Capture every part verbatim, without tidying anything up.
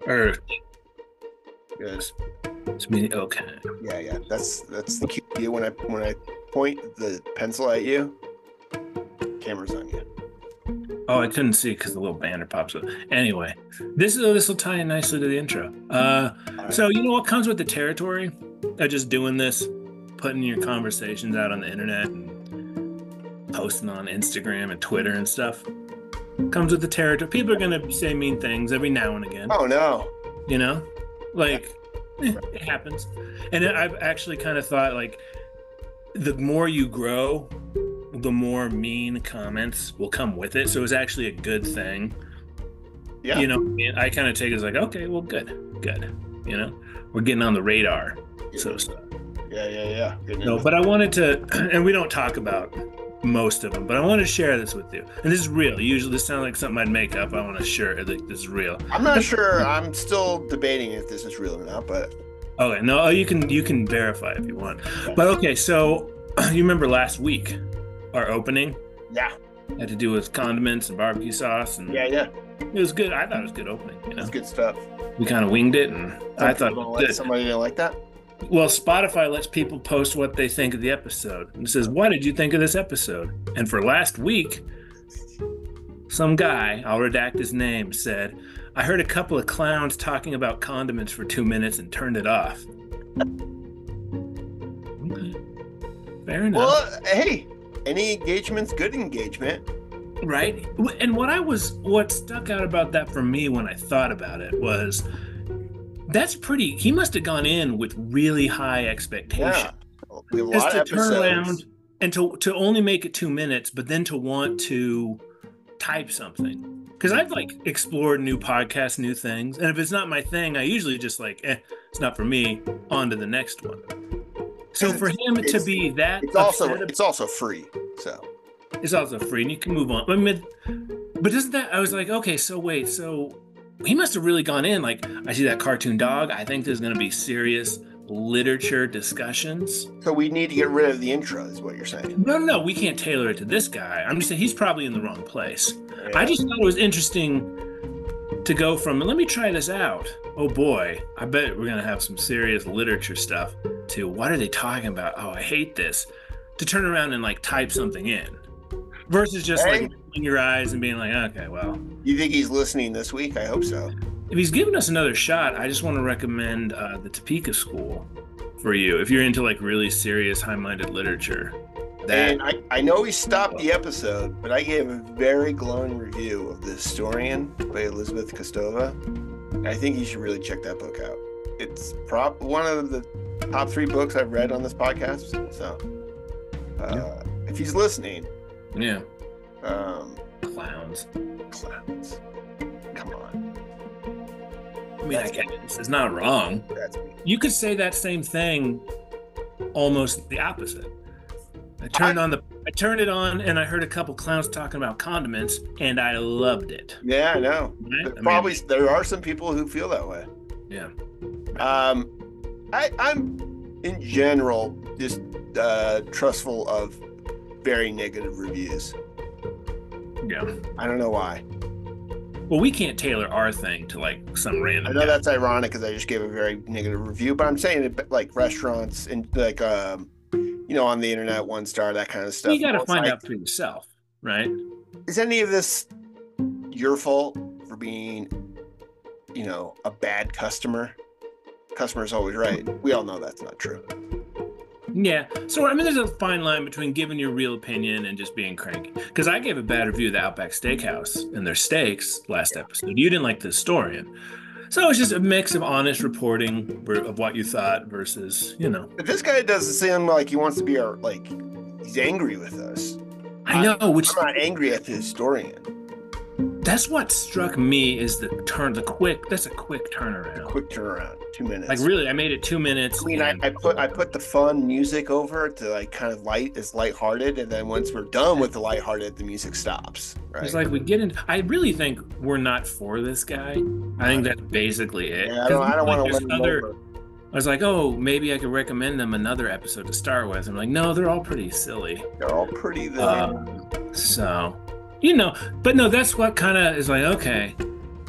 Or Good. it's me. Okay. Yeah, yeah. That's that's the cue. When I when I point the pencil at you, camera's on you. Oh, I couldn't see because the little banner pops up. Anyway, this is this will tie in nicely to the intro. Uh, All so right. you know what comes with the territory of just doing this, putting your conversations out on the internet and posting on Instagram and Twitter and stuff. Comes with the territory. People are gonna say mean things every now and again. Oh no. You know, like eh, it happens. And I've actually kind of thought like the more you grow, the more mean comments will come with it. So it's actually a good thing. Yeah. You know, and I kind of take it as like, okay, well, good, good. You know, we're getting on the radar. So, so. Yeah, yeah, yeah. Good No, news. but I wanted to, and we don't talk about most of them, but I want to share this with you. And this is real. Usually this sounds like something I'd make up. I want to share it. Like, this is real. I'm not sure. I'm still debating if this is real or not, but Okay, no, you can you can verify if you want. But okay, so you remember last week our opening yeah, had to do with condiments and barbecue sauce, and yeah, yeah. it was good. I thought it was a good opening. You know, That's good stuff. we kind of winged it, and Some I thought it people don't was like- good. somebody didn't like that. Well, Spotify lets people post what they think of the episode. And it says, "What did you think of this episode?" And for last week, some guy, I'll redact his name, said, "I heard a couple of clowns talking about condiments for two minutes and turned it off." Okay. Fair enough. Well, hey, any engagement's good engagement. Right? And what I was, what stuck out about that for me when I thought about it was, that's pretty, he must have gone in with really high expectations. Yeah, we have a Just lot to of turn episodes. around and to, to only make it two minutes, but then to want to type something. Because I've like explored new podcasts, new things. And if it's not my thing, I usually just like, eh, it's not for me, on to the next one. So for him to It's- be that It's also upset about- it's also free. So it's also free and you can move on. I mean, but isn't that, I was like, okay, so wait, so he must have really gone in like, I see that cartoon dog. I think there's going to be serious literature discussions. so we need to get rid of the intro, is what you're saying. No, no, no, we can't tailor it to this guy. I'm just saying he's probably in the wrong place. Yeah. I just thought it was interesting to go from, let me try this out. Oh boy, I bet we're going to have some serious literature stuff to what are they talking about? Oh, I hate this. To turn around and like type something in versus just Hey. like in your eyes and being like, okay, well, You think he's listening this week? I hope so. if he's giving us another shot, I just want to recommend uh, the Topeka School for you. If you're into like really serious, high-minded literature, that And I, I know he stopped the episode, but I gave a very glowing review of The Historian by Elizabeth Kostova. I think you should really check that book out. It's prop one of the top three books I've read on this podcast. So uh, Yeah. if he's listening, yeah, um, clowns. clowns, come on. I mean, I guess it's not wrong. That's me. You could say that same thing, almost the opposite. I turned on the, I turned it on, and I heard a couple clowns talking about condiments, and I loved it. Yeah, I know. Right? There I mean, Probably there are some people who feel that way. yeah. Um, I, I'm in general just uh, trustful of very negative reviews. Yeah. I don't know why. Well, we can't tailor our thing to like some I random. know that's ironic because I just gave a very negative review, but I'm saying it like restaurants and like um, you know, on the internet, one star, that kind of stuff. You got to It's find like, out for yourself, right? is any of this your fault for being, you know, a bad customer? Customer's always right. We all know that's not true. Yeah. So I mean, there's a fine line between giving your real opinion and just being cranky. Because I gave a bad review of the Outback Steakhouse and their steaks last episode. You didn't like the historian. So it's just a mix of honest reporting of what you thought versus, you know. But this guy doesn't seem like he wants to be our like he's angry with us. I know, which I'm not angry at the historian. that's what struck me is the turn, the quick. That's a quick turnaround. Quick turnaround, two minutes. Like really, I made it two minutes. I mean, I, and- I put I put the fun music over it to like kind of light, it's lighthearted, and then once we're done with the lighthearted, the music stops. Right? It's like we get in. I really think we're not for this guy. I think that's basically it. yeah, I don't, I don't Like, want to there's let him other- over. I was like, oh, maybe I could recommend them another episode to start with. I'm like, no, they're all pretty silly. They're all pretty. The Um, so, you know, but no, that's what kind of is like, okay,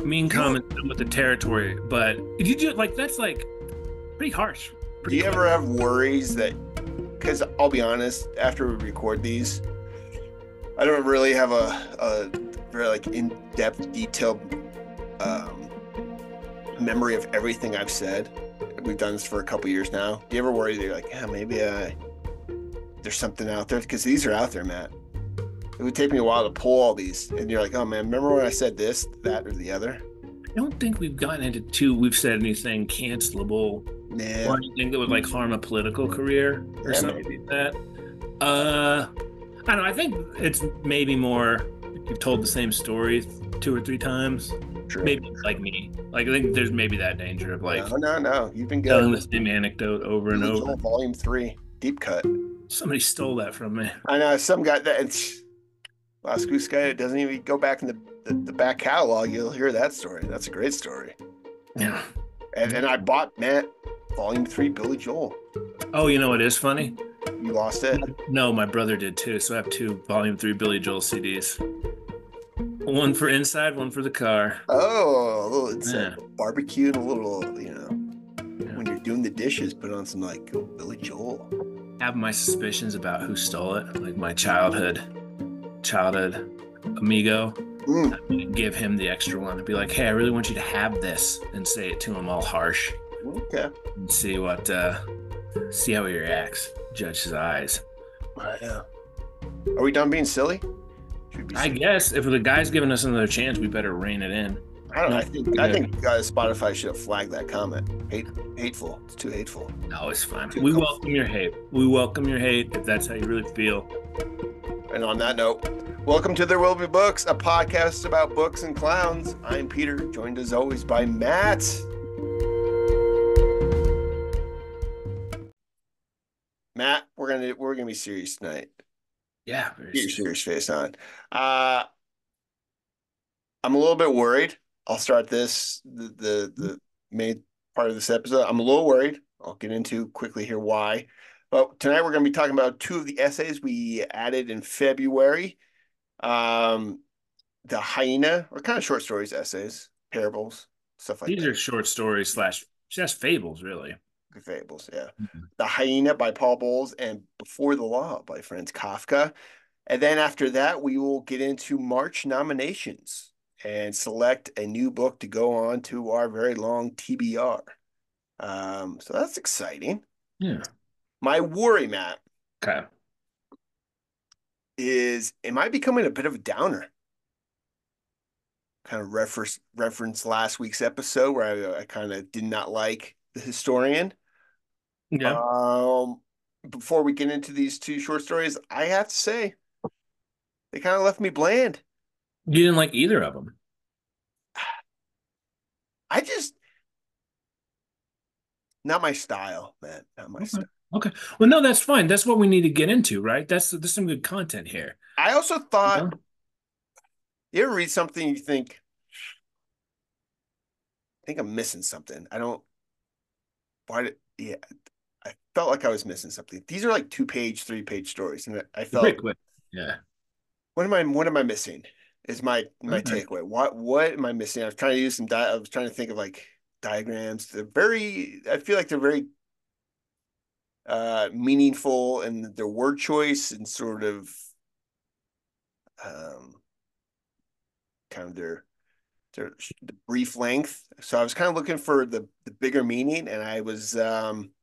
mean Do you, comments with the territory, but you do like that's like pretty harsh. do Pretty you clear. ever have worries that, because I'll be honest, after we record these, I don't really have a, a very like in-depth, detailed um, memory of everything I've said. We've done this for a couple years now. Do you ever worry that you're like, yeah, maybe uh, there's something out there? Because these are out there, Matt. It would take me a while to pull all these, and you're like, oh man, remember when I said this, that, or the other? I don't think we've gotten into two. We've said anything cancelable Nah. or anything that would like harm a political career or Yeah, something maybe. like that. Uh, I don't know. I think it's maybe more you've told the same story two or three times. True. Maybe like me. Like I think there's maybe that danger of like No, no, no. You've been telling good. the same anecdote over and Billy over. Joel, Volume Three, deep cut. Somebody stole that from me. I know some guy that it's Last Goose Guy. It doesn't even go back in the, the, the back catalog. You'll hear that story. That's a great story. Yeah. And and I bought Matt Volume Three, Billy Joel. Oh, you know what is funny? You lost it. No, my brother did too. So I have two Volume Three Billy Joel C Ds. One for inside, one for the car. Oh, a little it's Yeah. a barbecue and a little, you know, Yeah. when you're doing the dishes, put on some like Billy Joel. Have my suspicions about who stole it, like my childhood, childhood amigo. Mm. I'm gonna give him the extra one and be like, "Hey, I really want you to have this," and say it to him all harsh, Okay. and see what, uh, see how he reacts. Judge his eyes. Yeah. Are we done being silly? Should we be I silly? guess if the guy's giving us another chance, we better rein it in. I don't know. I No, think I yeah. think uh, Spotify should have flagged that comment. Hate, hateful. It's too hateful. No, it's fine. Too We comfortable. welcome your hate. We welcome your hate if that's how you really feel. And on that note, welcome to There Will Be Books, a podcast about books and clowns. I'm Peter, joined as always by Matt. Matt, we're gonna we're gonna be serious tonight. Yeah. very Get your serious. serious face on. Uh, I'm a little bit worried. I'll start this the the, the main part of this episode. I'm a little worried. I'll get into quickly here why. But tonight we're going to be talking about two of the essays we added in February. Um, the hyena, or kind of short stories, essays, parables, stuff like These that. are short stories slash just fables, really. Fables, yeah. Mhm. The Hyena by Paul Bowles and Before the Law by Franz Kafka. And then after that, we will get into March nominations and select a new book to go on to our very long T B R. Um, so that's exciting. Yeah. My worry, Matt, Okay. is am I becoming a bit of a downer? Kind of reference reference last week's episode where I, I kind of did not like The Historian. Yeah. Um, before we get into these two short stories, I have to say they kind of left me bland. You didn't like either of them. I just not my style, man. Not my Okay. style. Okay. Well, no, that's fine. That's what we need to get into, right? That's there's some good content here. I also You thought know? you ever read something you think I think I'm missing something. I don't why did yeah, I felt like I was missing something. These are like two page, three page stories, and I felt Pretty quick. Yeah. what am I what am I missing? Is my my Okay. takeaway. What what am I missing? I was trying to use some di- I was trying to think of like diagrams. They're very I feel like they're very uh meaningful in their word choice and sort of um kind of their their the brief length. So I was kind of looking for the the bigger meaning, and I was um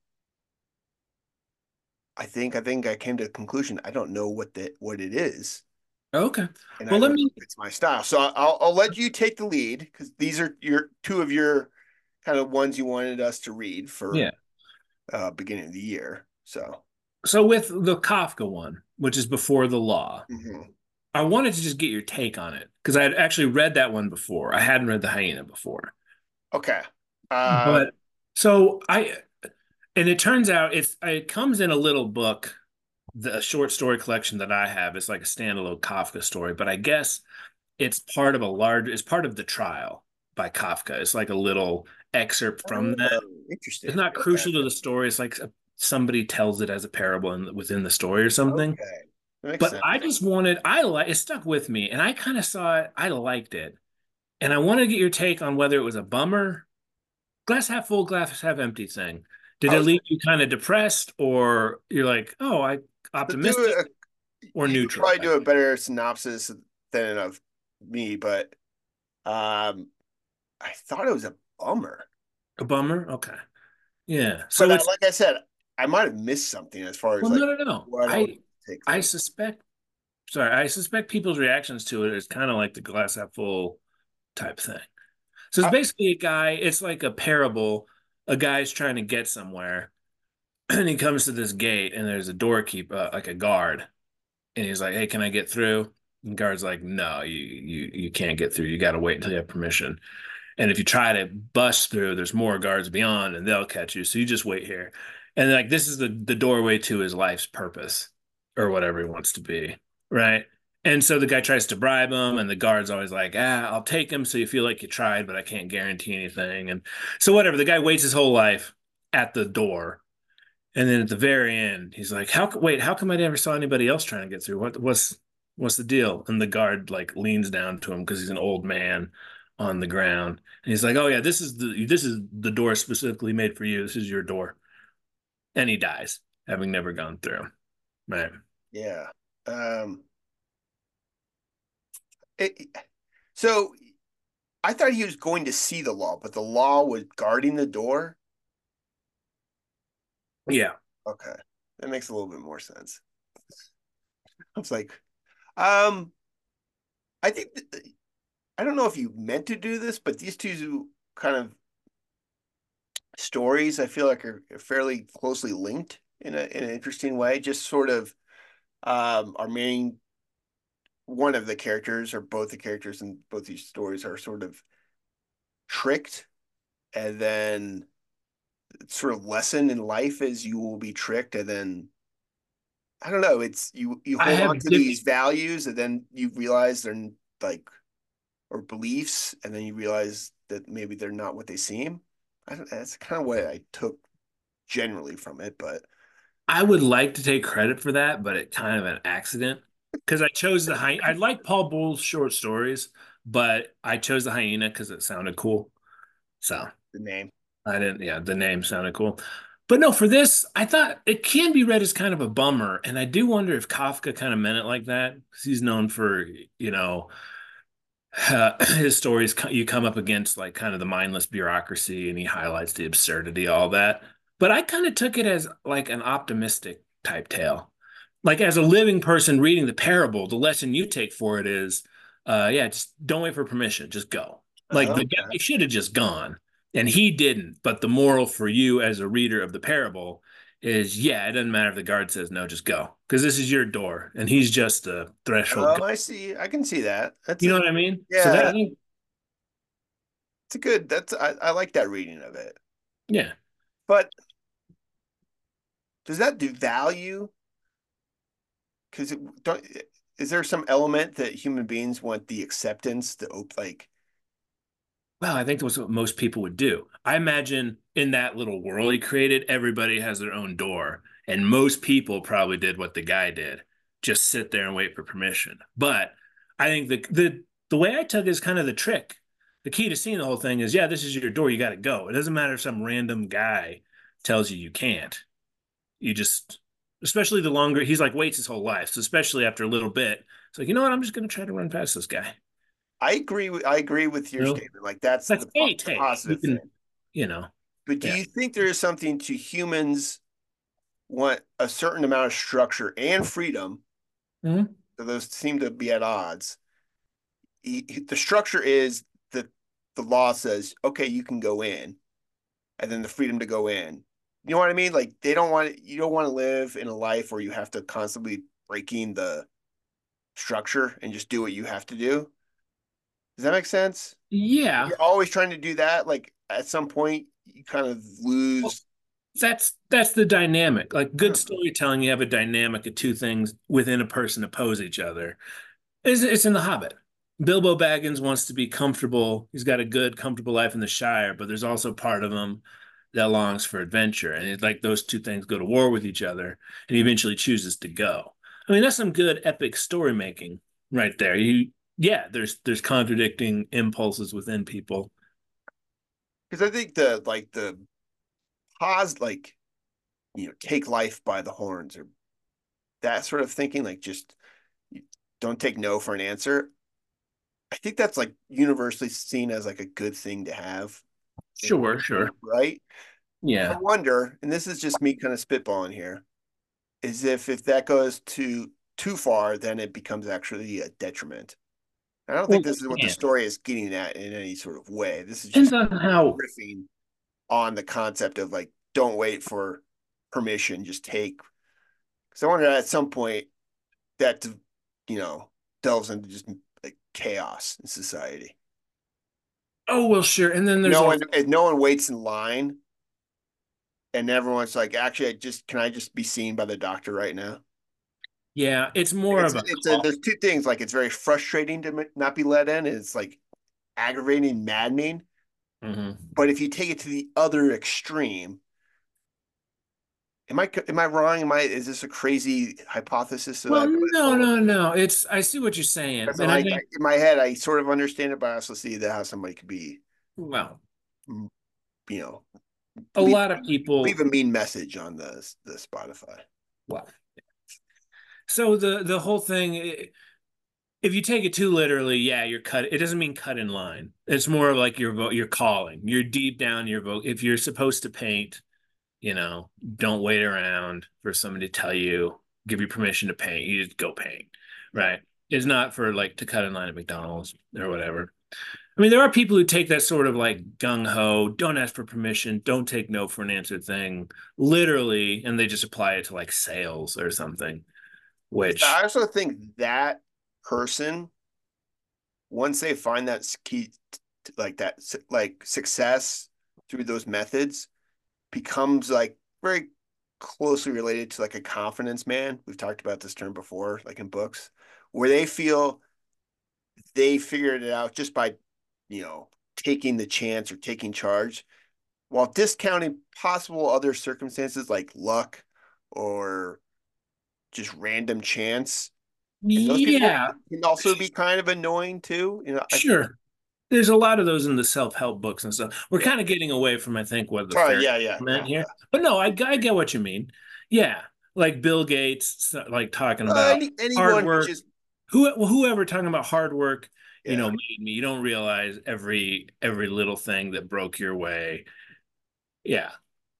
I think I think I came to the conclusion I don't know what the what it is. Okay. And Well, I let don't me. know if it's my style. So I'll I'll let you take the lead because these are your two of your kind of ones you wanted us to read for Yeah. uh beginning of the year. So So with the Kafka one, which is Before the Law, mhm. I wanted to just get your take on it because I had actually read that one before. I hadn't read the Hyena before. Okay. Uh But so I, and it turns out it's it comes in a little book. The short story collection that I have is like a standalone Kafka story, but I guess it's part of a large. It's part of the trial by Kafka. It's like a little excerpt from that. oh, interesting. It's not Okay. crucial to the story. It's like a, somebody tells it as a parable in, within the story or something. Okay. That makes But sense. I just wanted, I like it stuck with me, and I kind of saw it. I liked it, And I want to get your take on whether it was a bummer, glass half full, glass half empty thing. Did I it was leave you kind of depressed, or you're like, oh, I to do optimistic a, or you could neutral? probably do a better synopsis than of me, but um, I thought it was a bummer. A bummer? Okay. Yeah. But So uh, it's like I said, I might have missed something as far as well, no, like no, no. what I would I take I from it. suspect sorry, I suspect people's reactions to it is kind of like the glass half full type thing. So it's Uh, basically a guy, it's like a parable. A guy's trying to get somewhere, and he comes to this gate, and there's a doorkeeper, uh, like a guard, and he's like, "Hey, can I get through?" And the guard's like, "No, you you you can't get through. You got to wait until you have permission. And if you try to bust through, there's more guards beyond, and they'll catch you. So you just wait here." And like this is the the doorway to his life's purpose, or whatever he wants to be, right? And so the guy tries to bribe him, and the guard's always like, "Ah, I'll take him, so you feel like you tried, but I can't guarantee anything." And so whatever, the guy waits his whole life at the door, and then at the very end, he's like, "How? Wait, how come I never saw anybody else trying to get through? What what's what's the deal?" And the guard like leans down to him because he's an old man on the ground, and he's like, "Oh yeah, this is the this is the door specifically made for you. This is your door." And he dies, having never gone through. Right? yeah. Um, it, so I thought he was going to see the law, but the law was guarding the door. Yeah. Okay, that makes a little bit more sense. I was like, um, I think that, I don't know if you meant to do this, but these two kind of stories I feel like are fairly closely linked in a in an interesting way. Just sort of um, our main one of the characters or both the characters in both these stories are sort of tricked and then sort of lesson in life is you will be tricked and then I don't know, it's you you I hold on have to diff these values and then you realize they're like or beliefs and then you realize that maybe they're not what they seem. I don't, that's kind of what I took generally from it, but I would like to take credit for that, but it kind of an accident because I chose the hyena. I like Paul Bowles' short stories, but I chose the hyena because it sounded cool. So the name. I didn't, yeah, the name sounded cool. But no, for this, I thought it can be read as kind of a bummer. And I do wonder if Kafka kind of meant it like that because he's known for, you know, uh, his stories, you come up against like kind of the mindless bureaucracy and he highlights the absurdity, all that. But I kind of took it as like an optimistic type tale. Like as a living person reading the parable, the lesson you take for it is, uh, yeah, just don't wait for permission, just go. Like Oh, the okay. guy should have just gone, and he didn't. But the moral for you as a reader of the parable is, yeah, it doesn't matter if the guard says no, just go because this is your door, and he's just a threshold. Oh, I see. I can see that. That's You know a what I mean? So that yeah, I think, it's a good. That's I, I like that reading of it. yeah. But does that devalue? Because don't is there some element that human beings want the acceptance, the op like Well, I think that's what most people would do. I imagine in that little world he created, everybody has their own door. And most people probably did what the guy did, just sit there and wait for permission. But I think the the the way I took it is kind of the trick. The key to seeing the whole thing is, yeah, this is your door, you got to go. It doesn't matter if some random guy tells you you can't. You just, especially the longer he's like waits his whole life. So especially after a little bit, it's like, you know what, I'm just going to try to run past this guy. I agree with I agree with You your know, statement. Like that's that's the a the take. You positive can, thing. you know. But do Yeah. you think there is something to humans want a certain amount of structure and freedom? Mhm. So those seem to be at odds. He, the structure is that the law says, okay, you can go in, and then the freedom to go in. You know what I mean? Like they don't want you don't want to live in a life where you have to constantly breaking the structure and just do what you have to do. Does that make sense? Yeah. You're always trying to do that. Like at some point, you kind of Well, lose. that's that's the dynamic. Like I good don't know. storytelling, you have a dynamic of two things within a person oppose each other. It's, it's in The Hobbit. Bilbo Baggins wants to be comfortable. He's got a good, comfortable life in the Shire, but there's also part of him that longs for adventure. And it's like those two things go to war with each other, and he eventually chooses to go. I mean, that's some good epic story making right there. You Yeah, there's there's contradicting impulses within people. Because I think the like the pause, like you know, take life by the horns or that sort of thinking, like just don't take no for an answer. I think that's like universally seen as like a good thing to have in Sure, life, sure. right? I Yeah. wonder, and this is just me kind of spitballing here, is if if that goes too too far, then it becomes actually a detriment. I don't think Well, this is what the yeah. story is getting at in any sort of way. This is Depends just on how. riffing on the concept of like, don't wait for permission, just take. Because I wonder at some point that, you know, delves into just like chaos in society. Oh, well, sure. And then there's No also, one, if no one waits in line and everyone's like, actually, I just, can I just be seen by the doctor right now? yeah, it's Like more it's, of a it's a, call. there's two things. Like it's very frustrating to not be let in. And it's like aggravating, maddening. Mhm. But if you take it to the other extreme, am I am I wrong? Am I is this a crazy hypothesis that Well, I've got no, forward? no, no. It's I see what you're saying, Because I'm and I like I, think, in my head, I sort of understand it, but I also see that how somebody could be, well, mm, you know, a leave lot of leave people. a mean message on the the Spotify. Well, so the the whole thing, i- if you take it too literally, yeah, you're cut. It doesn't mean cut in line. It's more like your vote. You're calling. You're deep down your vote. If you're supposed to paint, you know, don't wait around for somebody to tell you, give you permission to paint. You just go paint, Yeah. right? It's not for like to cut in line at McDonald's or whatever. I mean, there are people who take that sort of like gung ho, don't ask for permission, don't take no for an answer thing literally, and they just apply it to like sales or something, I which, also think that person, once they find that key, like that, like success through those methods, becomes like very closely related to like a confidence man. We've talked about this term before, like in books, where they feel they figured it out just by, you know, taking the chance or taking charge while discounting possible other circumstances like luck or just random chance. And those people yeah, can also be kind of annoying too. You know, I, sure. There's a lot of those in the self-help books and stuff. We're yeah. kind of getting away from, I think, what the Oh, fair yeah, yeah, meant yeah. here. But no, I, I get what you mean. Yeah, like Bill Gates, so- like talking Uh, about any, hard anyone who work. just, Who, whoever talking about hard work, you know, yeah. made me. You don't realize every every little thing that broke your way. Yeah.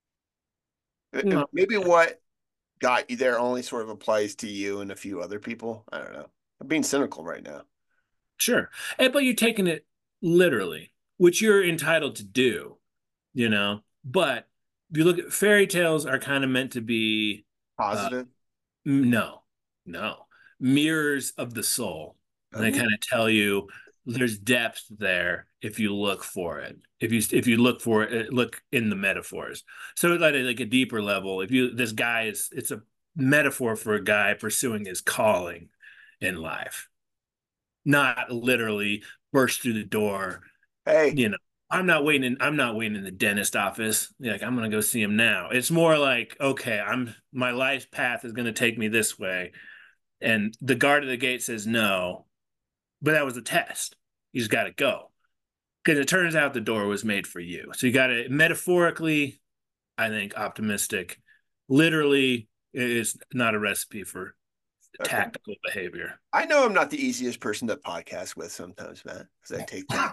No, Maybe what got you there only sort of applies to you and a few other people. I don't know. I'm being cynical right now. sure. Eh, but you're taking it literally, which you're entitled to do, you know. But if you look at fairy tales are kind of meant to be uh Positive. no, no. Mirrors of the soul. And they Oh, kind of tell you there's depth there if you look for it. If you if you look for it, look in the metaphors. So at a, like a deeper level, if you this guy is it's a metaphor for a guy pursuing his calling in life, not literally burst through the door, hey, you know. I'm not waiting. I'm not waiting in the dentist office. Like I'm gonna go see him now. It's more like, okay, I'm my life path is gonna take me this way, and the guard at the gate says no, but that was a test. You just got to go because it turns out the door was made for you. So you got to metaphorically, I think, optimistic. Literally, it is not a recipe for okay. tactical behavior. I know I'm not the easiest person to podcast with sometimes, man, because I take things.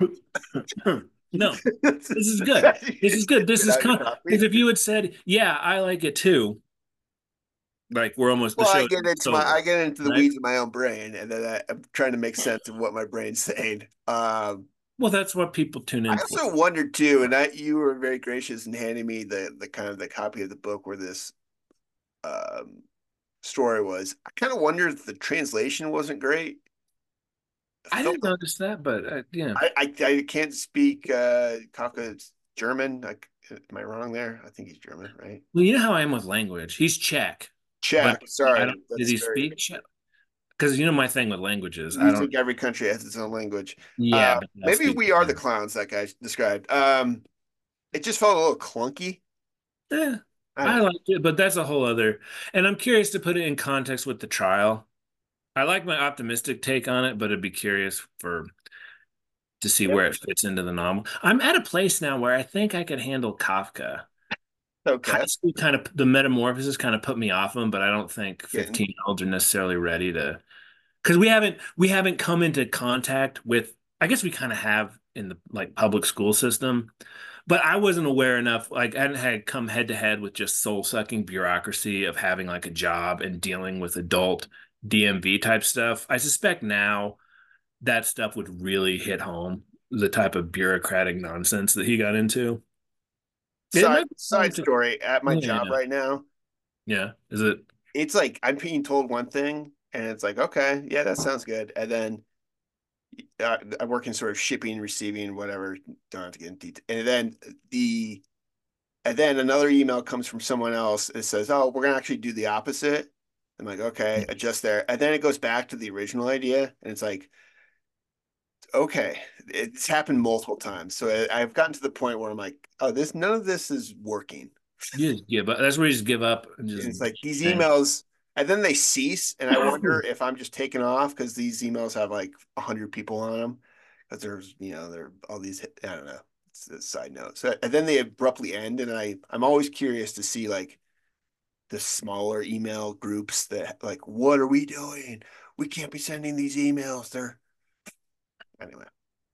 No, this is Is good. that you This is just good. This spit is out your con coffee? because if you had said, "Yeah, I like it too," like we're almost the Well, I show's get into my over, I get into the right? weeds of my own brain, and then I, I'm trying to make sense of what my brain's saying. Um, Well, that's what people tune I in for. also wondered too, and I you were very gracious in handing me the the kind of the copy of the book where this um, story was. I kind of wondered if the translation wasn't great. I I felt didn't notice that, but uh, yeah. I, I I can't speak uh Kafka's German. Like, am I wrong there? I think he's German, right? Well, you know how I am with language. He's Czech, but Czech. I don't. Sorry, Did that's he very. speak Czech? Because you know my thing with languages. I You don't. think every country has its own language. Yeah, Uh, but I maybe speak. we are the clowns that guy described. Um, it just felt a little clunky. Yeah, I don't I know. like it, but that's a whole other. And I'm curious to put it in context with the trial. I like my optimistic take on it, but I'd be curious for to see Yep. where it fits into the novel. I'm at a place now where I think I could handle Kafka. High Okay. school kind of the metamorphosis kind of put me off him, but I don't think Getting fifteen year olds are necessarily ready to because we haven't we haven't come into contact with I guess we kind of have in the like public school system, but I wasn't aware enough, like I hadn't had come head to head with just soul-sucking bureaucracy of having like a job and dealing with adult D M V type stuff. I suspect now that stuff would really hit home, the type of bureaucratic nonsense that he got into. It side might be time side to, story at my job yeah, right now. yeah. Is it? It's like I'm being told one thing, and it's like, okay, yeah, that sounds good. And then uh, I work in sort of shipping, receiving, whatever. Don't have to get into detail. And then the and then another email comes from someone else. It says, "Oh, we're gonna actually do the opposite." I'm like, okay, adjust there. And then it goes back to the original idea, and it's like, okay, it's happened multiple times. So I, I've gotten to the point where I'm like, oh, this none of this is working. You just give up. That's where you just give up and And just. it's like these And emails, and then they cease, and I wonder if I'm just taking off because these emails have like a hundred people on them because there's you know there are all these I don't know. It's a side note. So and then they abruptly end, and I I'm always curious to see like the smaller email groups that like what are we doing? We can't be sending these emails. They're anyway.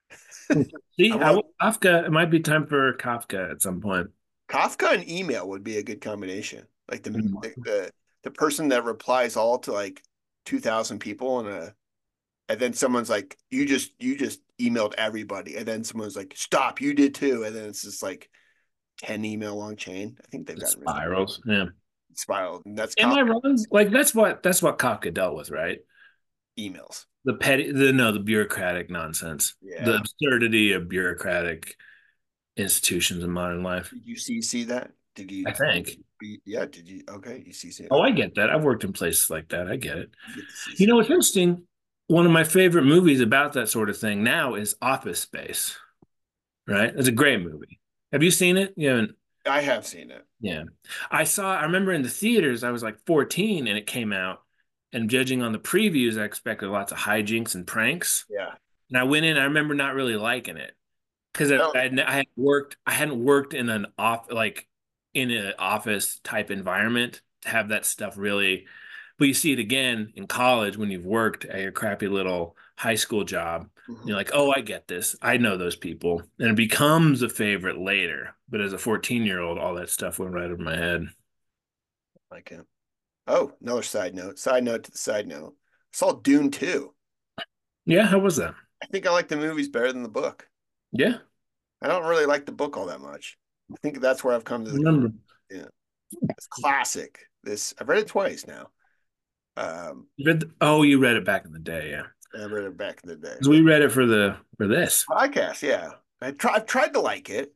I see, I want will, Kafka. It might be time for Kafka at some point. Kafka and email would be a good combination. Like the Mhm. the the, the person that replies all to like two thousand people in a and then someone's like you just you just emailed everybody and then someone's like stop you did too and then it's just like ten email long chain. I think they've The gotten rid of it. spirals. Yeah. Spiral and that's Am I Kafka wrong? Like that's what that's what Kafka dealt with, right? emails. The petty, the no, the bureaucratic nonsense, the Yeah. absurdity of bureaucratic institutions in modern life. Did you see see that? Did you I think. be yeah, did you okay, you see see Oh, okay. I get that. I've worked in places like that. I get it. You get to see You see. know, what's interesting? One of my favorite movies about that sort of thing now is Office Space, right? It's a great movie. Have you seen it? You haven't? I have seen it. Yeah. I saw, I remember in the theaters, I was like fourteen and it came out. And judging on the previews, I expected lots of hijinks and pranks. Yeah. And I went in, I remember not really liking it because I, Oh, I had I had worked, I hadn't worked in an off, like in an office type environment to have that stuff really. But you see it again in college when you've worked at your crappy little high school job. mhm. You're like, oh, I get this. I know those people. And it becomes a favorite later. But as a fourteen year old, all that stuff went right over my head. Like him. Oh, another side note. Side note to the side note. I saw Dune two. Yeah, how was that? I think I like the movies better than the book. Yeah, I don't really like the book all that much. I think that's where I've come to I the remember. yeah. It's classic. This I've read it twice now. Um, You read the, oh, you read it back in the day, yeah. I read it back in the day, 'Cause we but read it for the for this. podcast, yeah. I try, I've tried to like it.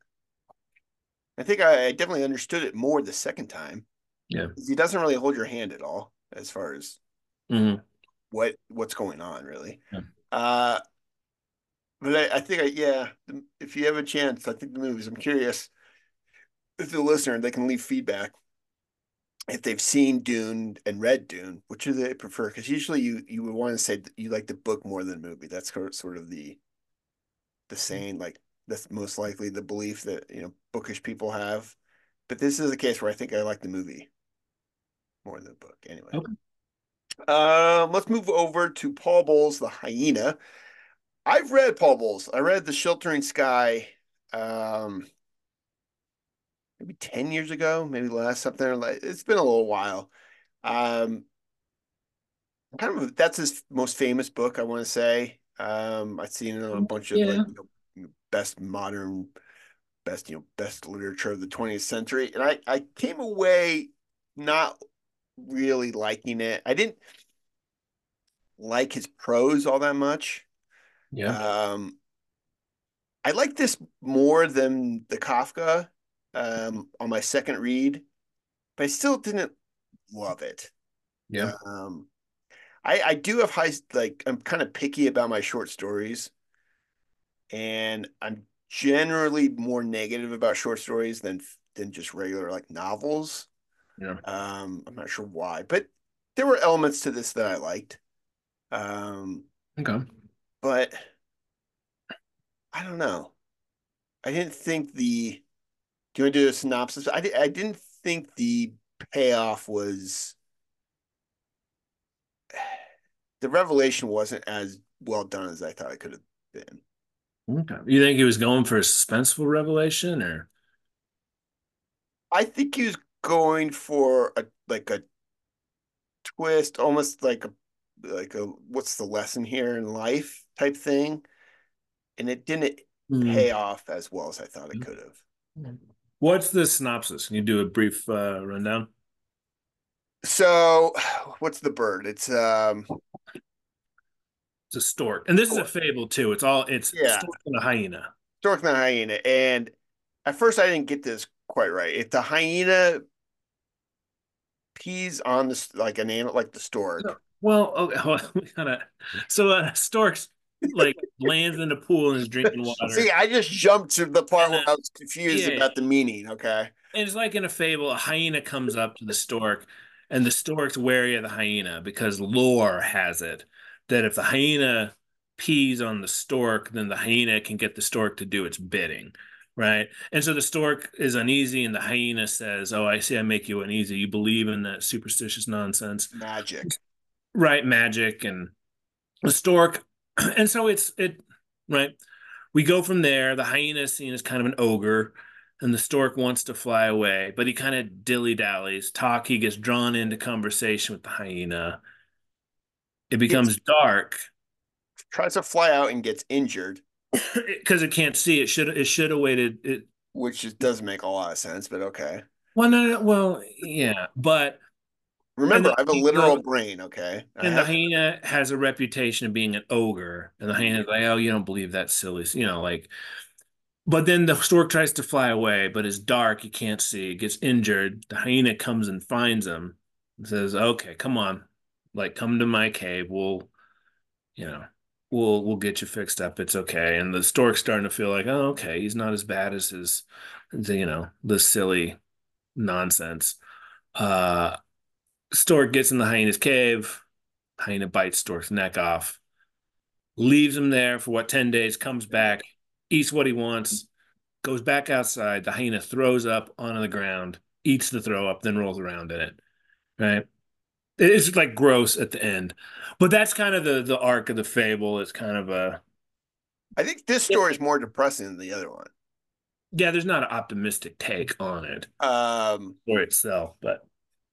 I think I, I definitely understood it more the second time. Yeah. He doesn't really hold your hand at all as far as Hmm. what what's going on, really. Yeah. Uh, but I, I think, I, yeah, if you have a chance, I think the movies. I'm curious if the listener they can leave feedback if they've seen Dune and read Dune, which do they prefer? Because usually you you would want to say that you like the book more than the movie. That's sort of the the saying, like that's most likely the belief that you know bookish people have. But this is a case where I think I like the movie more than the book. Anyway, Okay. um, let's move over to Paul Bowles' The Hyena. I've read Paul Bowles. I read The Sheltering Sky. Um, maybe ten years ago, maybe less, something like it's been a little while. Um, kind of that's his most famous book, I want to say. Um, I've seen it on a bunch of like Yeah. you know, best modern, best you know, best literature of the twentieth century, and I I came away not really liking it. I didn't like his prose all that much. Yeah. Um, I like this more than the Kafka um, on my second read, but I still didn't love it. Yeah. Um, I, I do have high, like, I'm kind of picky about my short stories, and I'm generally more negative about short stories than than just regular like novels. Yeah. Um, I'm not sure why, but there were elements to this that I liked. Um, Okay. but I don't know. I didn't think the. Do you want to do a synopsis? I, di- I didn't think the payoff was. The revelation wasn't as well done as I thought it could have been. Okay. You think he was going for a suspenseful revelation, or I think he was going for a like a twist, almost like a like a what's the lesson here in life type thing, and it didn't Hmm. pay off as well as I thought it could have. What's the synopsis? Can you do a brief uh, rundown? So, what's the bird? It's um, It's a stork, and this is a fable too. It's all it's yeah, stork and a hyena. stork and the hyena. And at first, I didn't get this quite right. If the hyena pees on the like an animal like the stork, So, well, okay, hold on, we gotta. So uh, stork's like lands in the pool and is drinking see, water, I just jumped to the part and where then I was confused yeah, about the meaning. Okay, and it's like in a fable, a hyena comes up to the stork, and the stork's wary of the hyena because lore has it that if the hyena pees on the stork, then the hyena can get the stork to do its bidding, right? And so the stork is uneasy, and the hyena says, "Oh, I see. I make you uneasy. You believe in that superstitious nonsense, magic. right? Magic and the stork." And so it's it, right? We go from there. The hyena is seen as kind of an ogre, and the stork wants to fly away, but he kind of dilly dallies. Talk, he gets drawn into conversation with the hyena. It Gets becomes dark tries to fly out and gets injured, because it can't see. It should it should have waited. It which just doesn't make a lot of sense, but okay. well, no, no, well, yeah, but and Remember, then I have a you literal go, brain, okay? I and the have hyena has a reputation of being an ogre, and the hyena's like, oh, you don't believe that silly, you know, like. But then the stork tries to fly away, but it's dark. He can't see. He gets injured. The hyena comes and finds him and says, "Okay, come on, like come to my cave. We'll, you know, we'll we'll get you fixed up. It's okay." And the stork's starting to feel like, "Oh, okay, he's not as bad as his, the, you know, the silly nonsense." Uh, Stork gets in the hyena's cave. Hyena bites Stork's neck off, leaves him there for what ten days. Comes back, eats what he wants, goes back outside. The hyena throws up onto the ground, eats the throw up, then rolls around in it. Right? It's like gross at the end, but that's kind of the the arc of the fable. It's kind of a I think this story is more depressing than the other one. yeah. There's not an optimistic take on it Um, for itself, but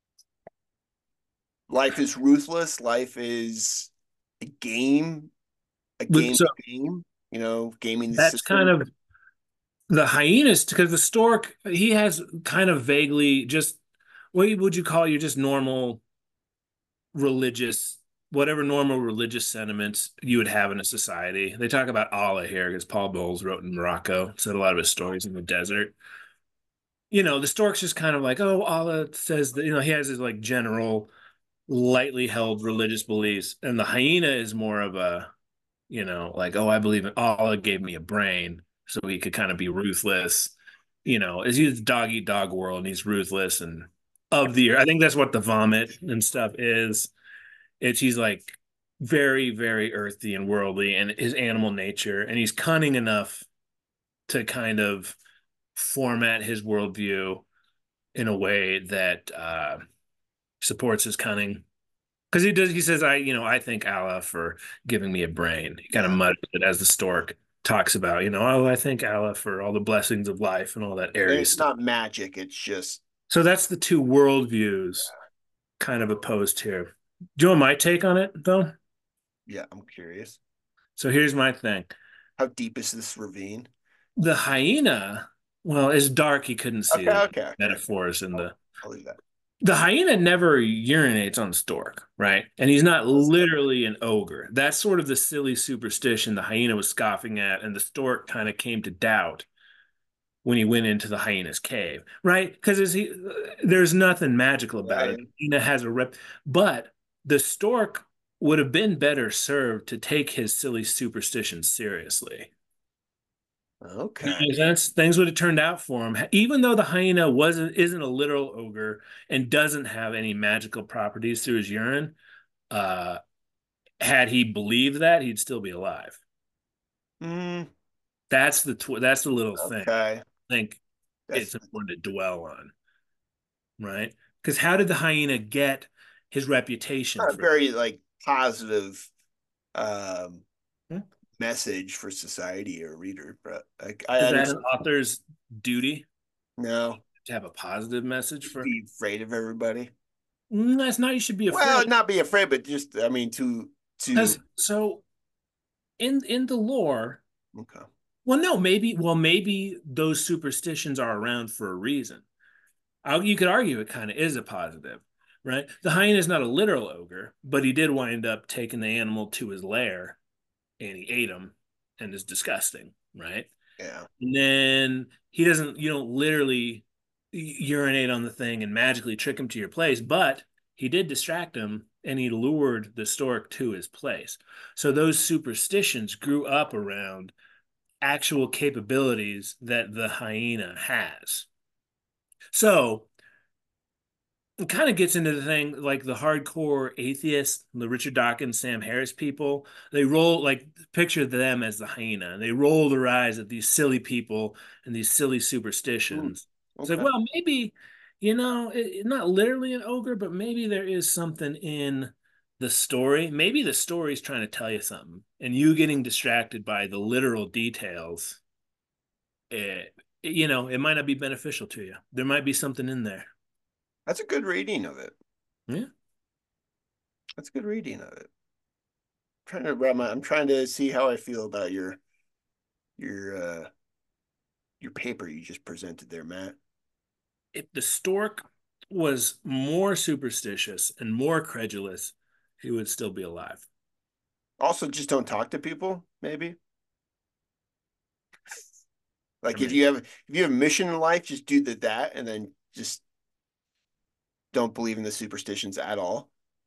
life is ruthless. Life is a game, a but game so game, you know, gaming the that's kind system, of the hyenas because the stork he has kind of vaguely just what would you call your just normal religious, whatever normal religious sentiments you would have in a society. They talk about Allah here because Paul Bowles wrote in Morocco, said a lot of his stories in the desert. You know, the stork's just kind of like, oh, Allah says that, you know, he has his like general, lightly held religious beliefs. And the hyena is more of a, you know, like, oh, I believe in Allah gave me a brain so he could kind of be ruthless. You know, is he's dog eat dog world and he's ruthless and of the I think that's what the vomit and stuff is. It's he's like very, very earthy and worldly and his animal nature, and he's cunning enough to kind of format his worldview in a way that uh, supports his cunning. Because he does, he says, "I, you know, I thank Allah for giving me a brain." He kind of yeah. mutters it as the stork talks about, you know, "Oh, I thank Allah for all the blessings of life and all that And airy it's stuff." not magic. It's just, So that's the two worldviews kind of opposed here. Do you want my take on it, though? yeah, I'm curious. So here's my thing. How deep is this ravine? The hyena, well, it's dark. He couldn't see Okay, the okay, okay. metaphors in I'll, the. I'll leave that. The hyena never urinates on the stork, right? And he's not literally an ogre. That's sort of the silly superstition the hyena was scoffing at, and the stork kind of came to doubt when he went into the hyena's cave, right? Because he, there's nothing magical Yeah, about yeah. it. The hyena has a rep, but the stork would have been better served to take his silly superstition seriously. Okay. Sense. Things would have turned out for him, even though the hyena wasn't isn't a literal ogre and doesn't have any magical properties through his urine. Uh, Had he believed that, he'd still be alive. Mm, That's the tw- that's the little thing okay. I think That's it's important to dwell on, right? Because how did the hyena get his reputation not a for? very like positive um Hmm? message for society or reader, but like I Is that an understand. author's duty No, to have a positive message just for? be afraid of everybody. Mm, that's not. You should be Well, afraid. not be afraid, but just I mean to to Because so in in the lore, okay. well, no, maybe well maybe those superstitions are around for a reason. I, you could argue it kind of is a positive, right? The hyena is not a literal ogre, but he did wind up taking the animal to his lair and he ate him and is disgusting, right? Yeah. And then he doesn't, you don't literally urinate on the thing and magically trick him to your place, but he did distract him and he lured the stork to his place. So those superstitions grew up around actual capabilities that the hyena has. So it kind of gets into the thing like the hardcore atheists, the Richard Dawkins, Sam Harris people. They roll like picture them as the hyena. And they roll their eyes at these silly people and these silly Mm, superstitions. It's like, okay. well, maybe you know, it, not literally an ogre, but maybe there is something in the story. Maybe the story is trying to tell you something, and you getting distracted by the literal details. It, you know, it might not be beneficial to you. There might be something in there. That's a good reading of it. Yeah. That's a good reading of it. I'm trying to wrap my I'm trying to see how I feel about your your uh your paper you just presented there, Matt. If the stork was more superstitious and more credulous, he would still be alive. Also, just don't talk to people, maybe. I Like if mean, you have if you have a mission in life, just do the, that and then just don't believe in the superstitions at all.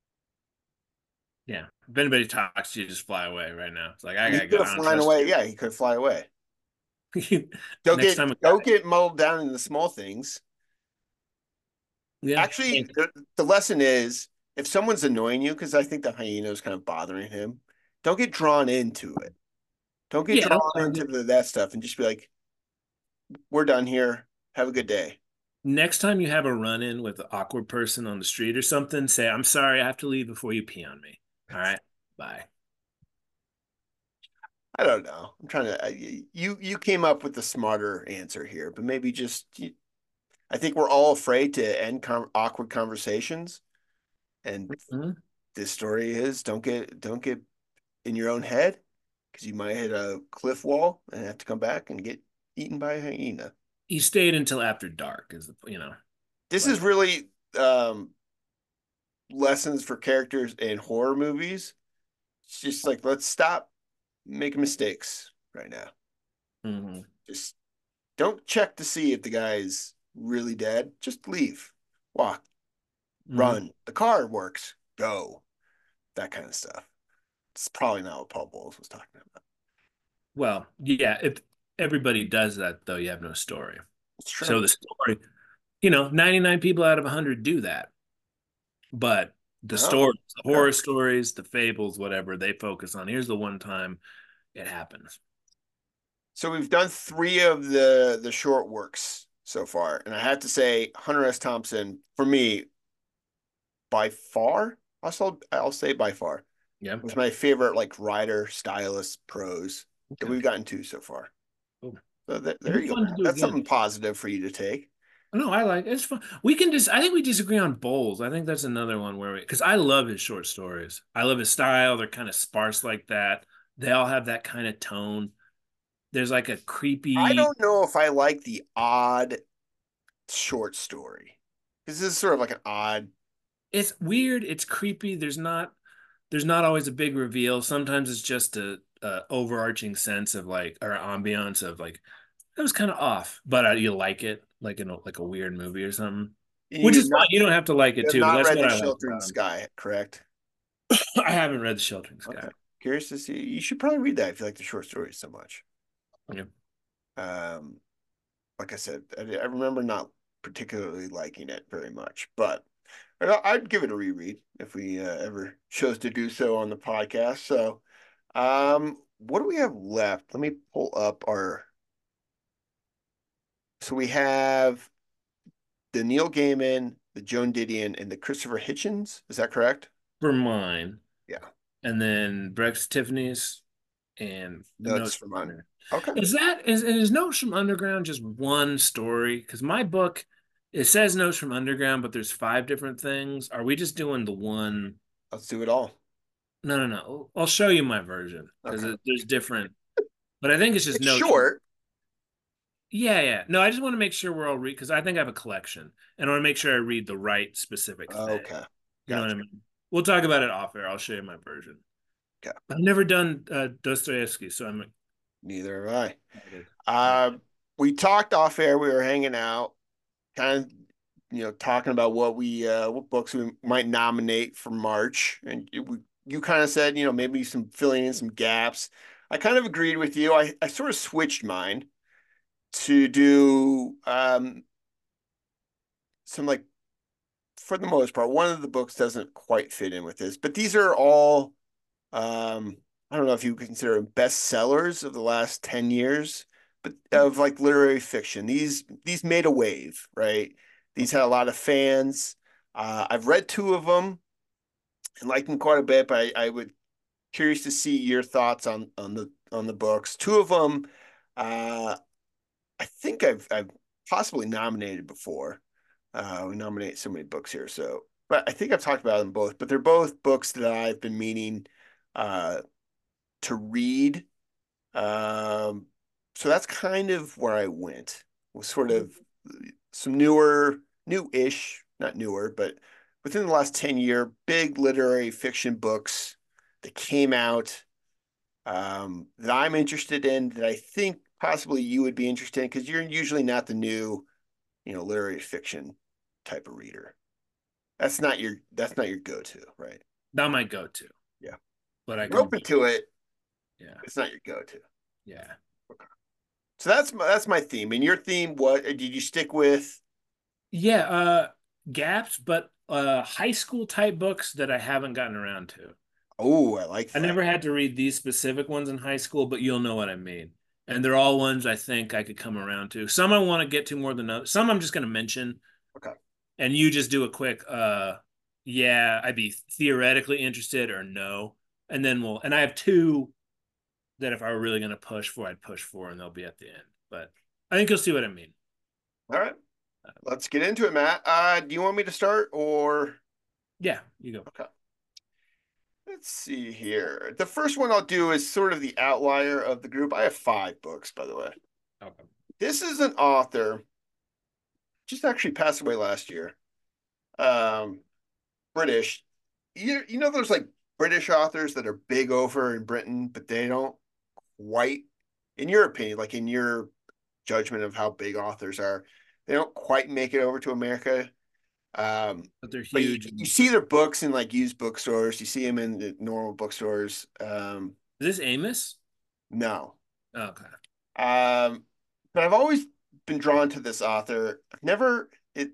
yeah. If anybody talks to you, just fly away right now. It's like I He gotta go. could have I don't flown trust away. Yeah, he could fly away. you. Don't Next get time, a don't guy, get muddled down in the small things. yeah, Actually, the, the lesson is if someone's annoying you, because I think the hyena is kind of bothering him, don't get drawn into it. Don't get yeah. Don't, drawn into the, that stuff and just be like, we're done here. Have a good day. next time you have a run-in with an awkward person on the street or something, say, "I'm sorry, I have to leave before you pee on me." All right, bye. I don't know. I'm trying to. I, you you came up with the smarter answer here, but maybe just. I think we're all afraid to end com awkward conversations, and Mhm. this story is don't get don't get in your own head because you might hit a cliff wall and have to come back and get eaten by a hyena. He stayed until after dark, is the you know, This but is really um, lessons for characters in horror movies. It's just like let's stop making mistakes right now. mhm. Just don't check to see if the guy's really dead. Just leave, walk, Mhm. run. The car works. Go. That kind of stuff. It's probably not what Paul Bowles was talking about. Well, yeah. If everybody does that, though, you have no story. It's So true. the story, you know, ninety-nine people out of one hundred do that. But the Oh, stories, the okay. horror stories, the fables, whatever, they focus on. Here's the one time it happens. So we've done three of the the short works so far, and I have to say, Hunter S. Thompson, for me, by far, also I'll say by far, Yeah. was my favorite like writer, stylist, prose that Okay. we've gotten to so far. Cool. So that, It'd there be you go, fun to Matt. do That's again. something positive for you to take. No, I like it. It's fun. We can just, I think we disagree on Bowles. I think that's another one where we, because I love his short stories. I love his style. They're kind of sparse like that. They all have that kind of tone. There's like a I creepy, don't know if I like the odd short story. This is sort of like an odd. it's weird. It's creepy. There's not, there's not always a big reveal. Sometimes it's just a, a overarching sense of like, or ambiance of like, that was kind of off, but uh, you like it, like in a, like a weird movie or something, which You have is fine. not You don't have to like you it have too, but not that's read what The I like Sheltering about him. Sky, correct? I haven't read The Sheltering Okay. Sky. Curious to see. You should probably read that if you like the short stories so much. Yeah. Um, like I said, I, I remember not particularly liking it very much, but I- I'd give it a reread if we uh, ever chose to do so on the podcast. So, um, what do we have left? Let me pull up our. So we have the Neil Gaiman, the Joan Didion, and the Christopher Hitchens. Is that correct? For mine. Yeah. And then Brex Tiffany's and Notes Notes from from on. Underground. Okay. Is that is is Notes from Underground just one story? Because my book, it says Notes from Underground, but there's five different things. Are we just doing the one? Let's do it all. No, no, no. I'll show you my version because Okay. there's different. But I think it's just It's Notes from. short. Yeah, yeah. No, I just want to make sure we're all read because I think I have a collection and I want to make sure I read the right specific thing. Okay. You know what I Gotcha. mean? We'll talk about it off air. I'll show you my version. Okay. I've never done uh, Dostoevsky, so I'm Neither have excited. I. Uh, we talked off air. We were hanging out, kind of, you know, talking about what we, uh, what books we might nominate for March, and it, we, you kind of said, you know, maybe some filling in some gaps. I kind of agreed with you. I, I sort of switched mine to do um, some like, for the most part, one of the books doesn't quite fit in with this, but these are all um, I don't know if you consider them bestsellers of the last ten years, but of like literary fiction. These these made a wave, right? These had Okay. a lot of fans. Uh, I've read two of them and liked them quite a bit, but I, I would curious to see your thoughts on on the on the books. Two of them, uh, I think I've I've possibly nominated before. Uh, we nominate so many books here, so but I think I've talked about them both. But they're both books that I've been meaning uh, to read. Um, so that's kind of where I went. Was sort of some newer, new-ish, not newer, but within the last ten year, big literary fiction books that came out um, that I'm interested in that I think possibly you would be interested in because you're usually not the new, you know, literary fiction type of reader. That's not your that's not your go-to, right? Not my go-to, Yeah. but I You're can open read. to it. Yeah, It's not your go-to. yeah, Okay. So that's my that's my theme. And your theme, what did you stick with? yeah. Uh, gaps, but uh, high school type books that I haven't gotten around to. Oh, I like I that. never had to read these specific ones in high school, but you'll know what I mean. And they're all ones I think I could come around to. Some I want to get to more than others. Some I'm just going to mention, Okay. and you just do a quick, uh, yeah, I'd be theoretically interested or no, and then we'll. And I have two that if I were really going to push for, I'd push for, and they'll be at the end. But I think you'll see what I mean. All right. Let's get into it, Matt. Uh, do you want me to start or Yeah, you go. okay. Let's see here. The first one I'll do is sort of the outlier of the group. I have five books, by the way. Okay. This is an author, just actually passed away last year. Um, British. You, you know, there's like British authors that are big over in Britain, but they don't quite, in your opinion, like in your judgment of how big authors are, they don't quite make it over to America. Um, But they're but you, huge. you Is see their books in like used bookstores. You see them in the normal bookstores. Um, this Amos? no. Okay. Um, but I've always been drawn to this author. I've never it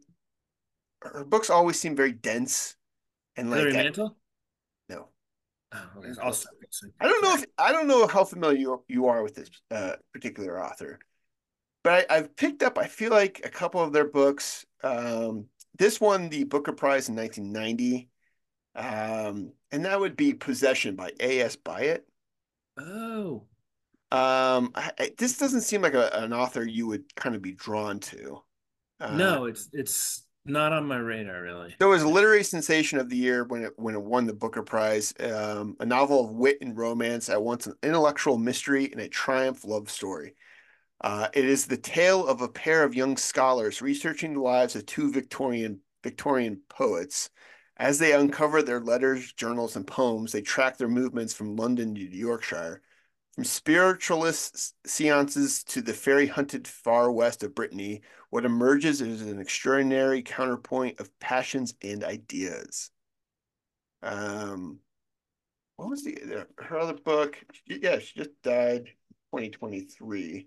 her books always seem very dense and Hilary like I, Mantel? no. Oh, okay. I'll stop guessing. I don't know Sorry. if I don't know how familiar you, you are with this uh, particular author, but I, I've picked up. I feel like a couple of their books. Um, this won the Booker Prize in nineteen ninety, um, and that would be Possession by A S. Byatt. Oh, Um, I, I, this doesn't seem like a, an author you would kind of be drawn to. Uh, no, it's it's not on my radar really. so it was a literary sensation of the year when it when it won the Booker Prize. Um, a novel of wit and romance, at once an intellectual mystery and a triumph love story. Uh, it is the tale of a pair of young scholars researching the lives of two Victorian Victorian poets. As they uncover their letters, journals, and poems, they track their movements from London to Yorkshire, from spiritualist seances to the fairy hunted far west of Brittany. What emerges is an extraordinary counterpoint of passions and ideas. Um, what was the her other book? Yeah, she just died twenty twenty-three.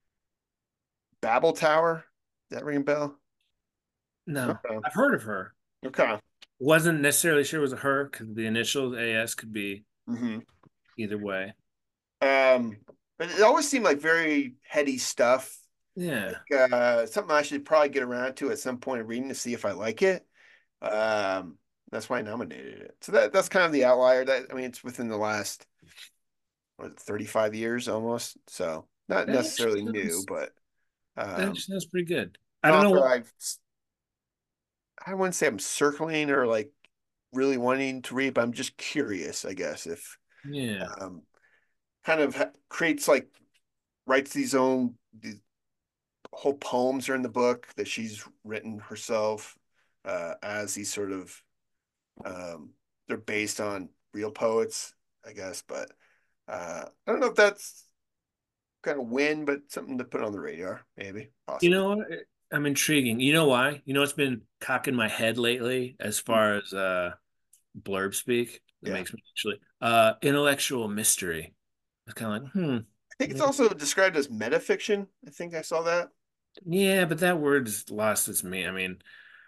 Babel Tower. Does that ring a bell? No, Okay. I've heard of her. Okay. Wasn't necessarily sure it was a her because the initials A S could be Hmm. either way. Um, but it always seemed like very heady stuff. Yeah. Like uh, something I should probably get around to at some point of reading to see if I like it. Um, that's why I nominated it. So that that's kind of the outlier. That I mean, it's within the last what, thirty-five years almost. So not That actually necessarily new, sounds, but that um, actually sounds pretty good. I an don't know author what. I've I wouldn't say I'm circling or like really wanting to read, but I'm just curious, I guess, if Yeah. um, kind of ha- creates like writes these own these whole poems are in the book that she's written herself uh, as these sort of um, they're based on real poets, I guess, but uh, I don't know if that's kind of win, but something to put on the radar, maybe, You possibly. know what? I'm intriguing. You know why? You know what's been cocking my head lately as far as uh blurb speak that Yeah. makes me actually uh intellectual mystery. It's kind of like, hmm. I think it's also described as metafiction. I think I saw that. Yeah, but that word's lost its me. I mean,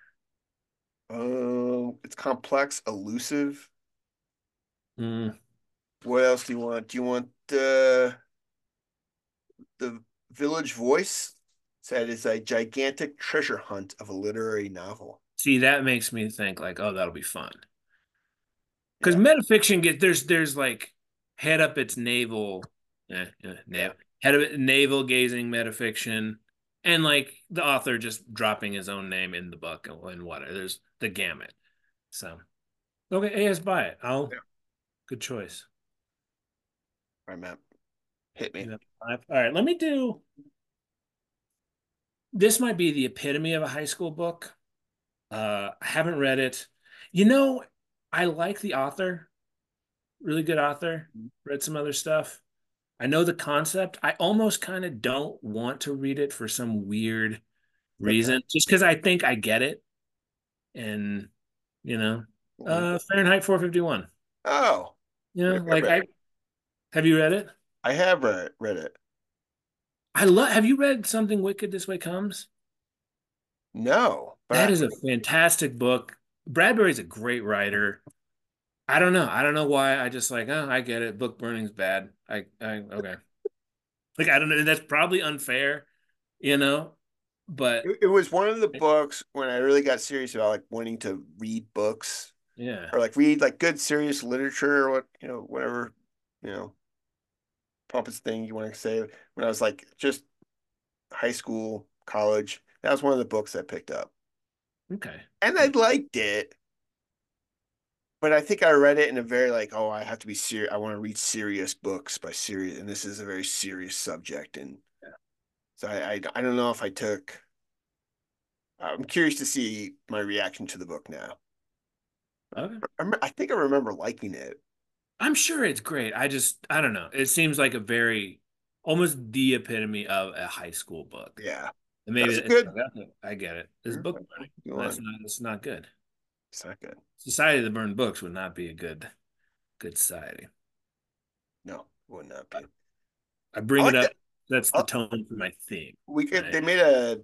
Um, it's complex, elusive. mm, What else do you want? Do you want uh, the Village Voice? Said it's a gigantic treasure hunt of a literary novel. see, that makes me think like, oh, that'll be fun. Because Yeah, metafiction get there's there's like head up its navel, eh, eh, yeah. nav, head of it navel gazing metafiction, and like the author just dropping his own name in the book and what there's the gamut. So okay, A S buy it. I'll Yeah. good choice. All right, Matt. Hit me. You know, All right, let me do. This might be the epitome of a high school book. Uh, I haven't read it. You know, I like the author, really good author. Read some other stuff. I know the concept. I almost kind of don't want to read it for some weird Okay. reason, just because I think I get it. And, you know, Mm. uh, Fahrenheit four fifty-one. Oh, You know, maybe I like read I it. have you read it? I have read, read it. I love. Have you read Something Wicked This Way Comes? No, That but is a fantastic book. Bradbury's a great writer. I don't know. I don't know why. I just like, oh, I get it. Book burning's bad. I, I, okay. Like, I don't know. That's probably unfair, you know, but it, it was one of the books when I really got serious about like wanting to read books yeah. or like read like good serious literature or what, you know, whatever, you know, pompous thing you want to say. When I was like just high school, college, that was one of the books I picked up. Okay. And I liked it, but I think I read it in a very like, oh, I have to be serious. I want to read serious books by serious, and this is a very serious subject. And so I, I, I don't know if I took. I'm curious to see my reaction to the book now. Okay. I, rem- I think I remember liking it. I'm sure it's great. I just, I don't know. It seems like a very, almost the epitome of a high school book. Yeah, And maybe that's a it's good. like, okay, I get it. It's book burning. That's One. not, that's not good. It's not good. Society that burned books would not be a good, good society. No, it would not be. I I bring it like that. up. That's the Uh, tone for my theme. we could. Right. They made a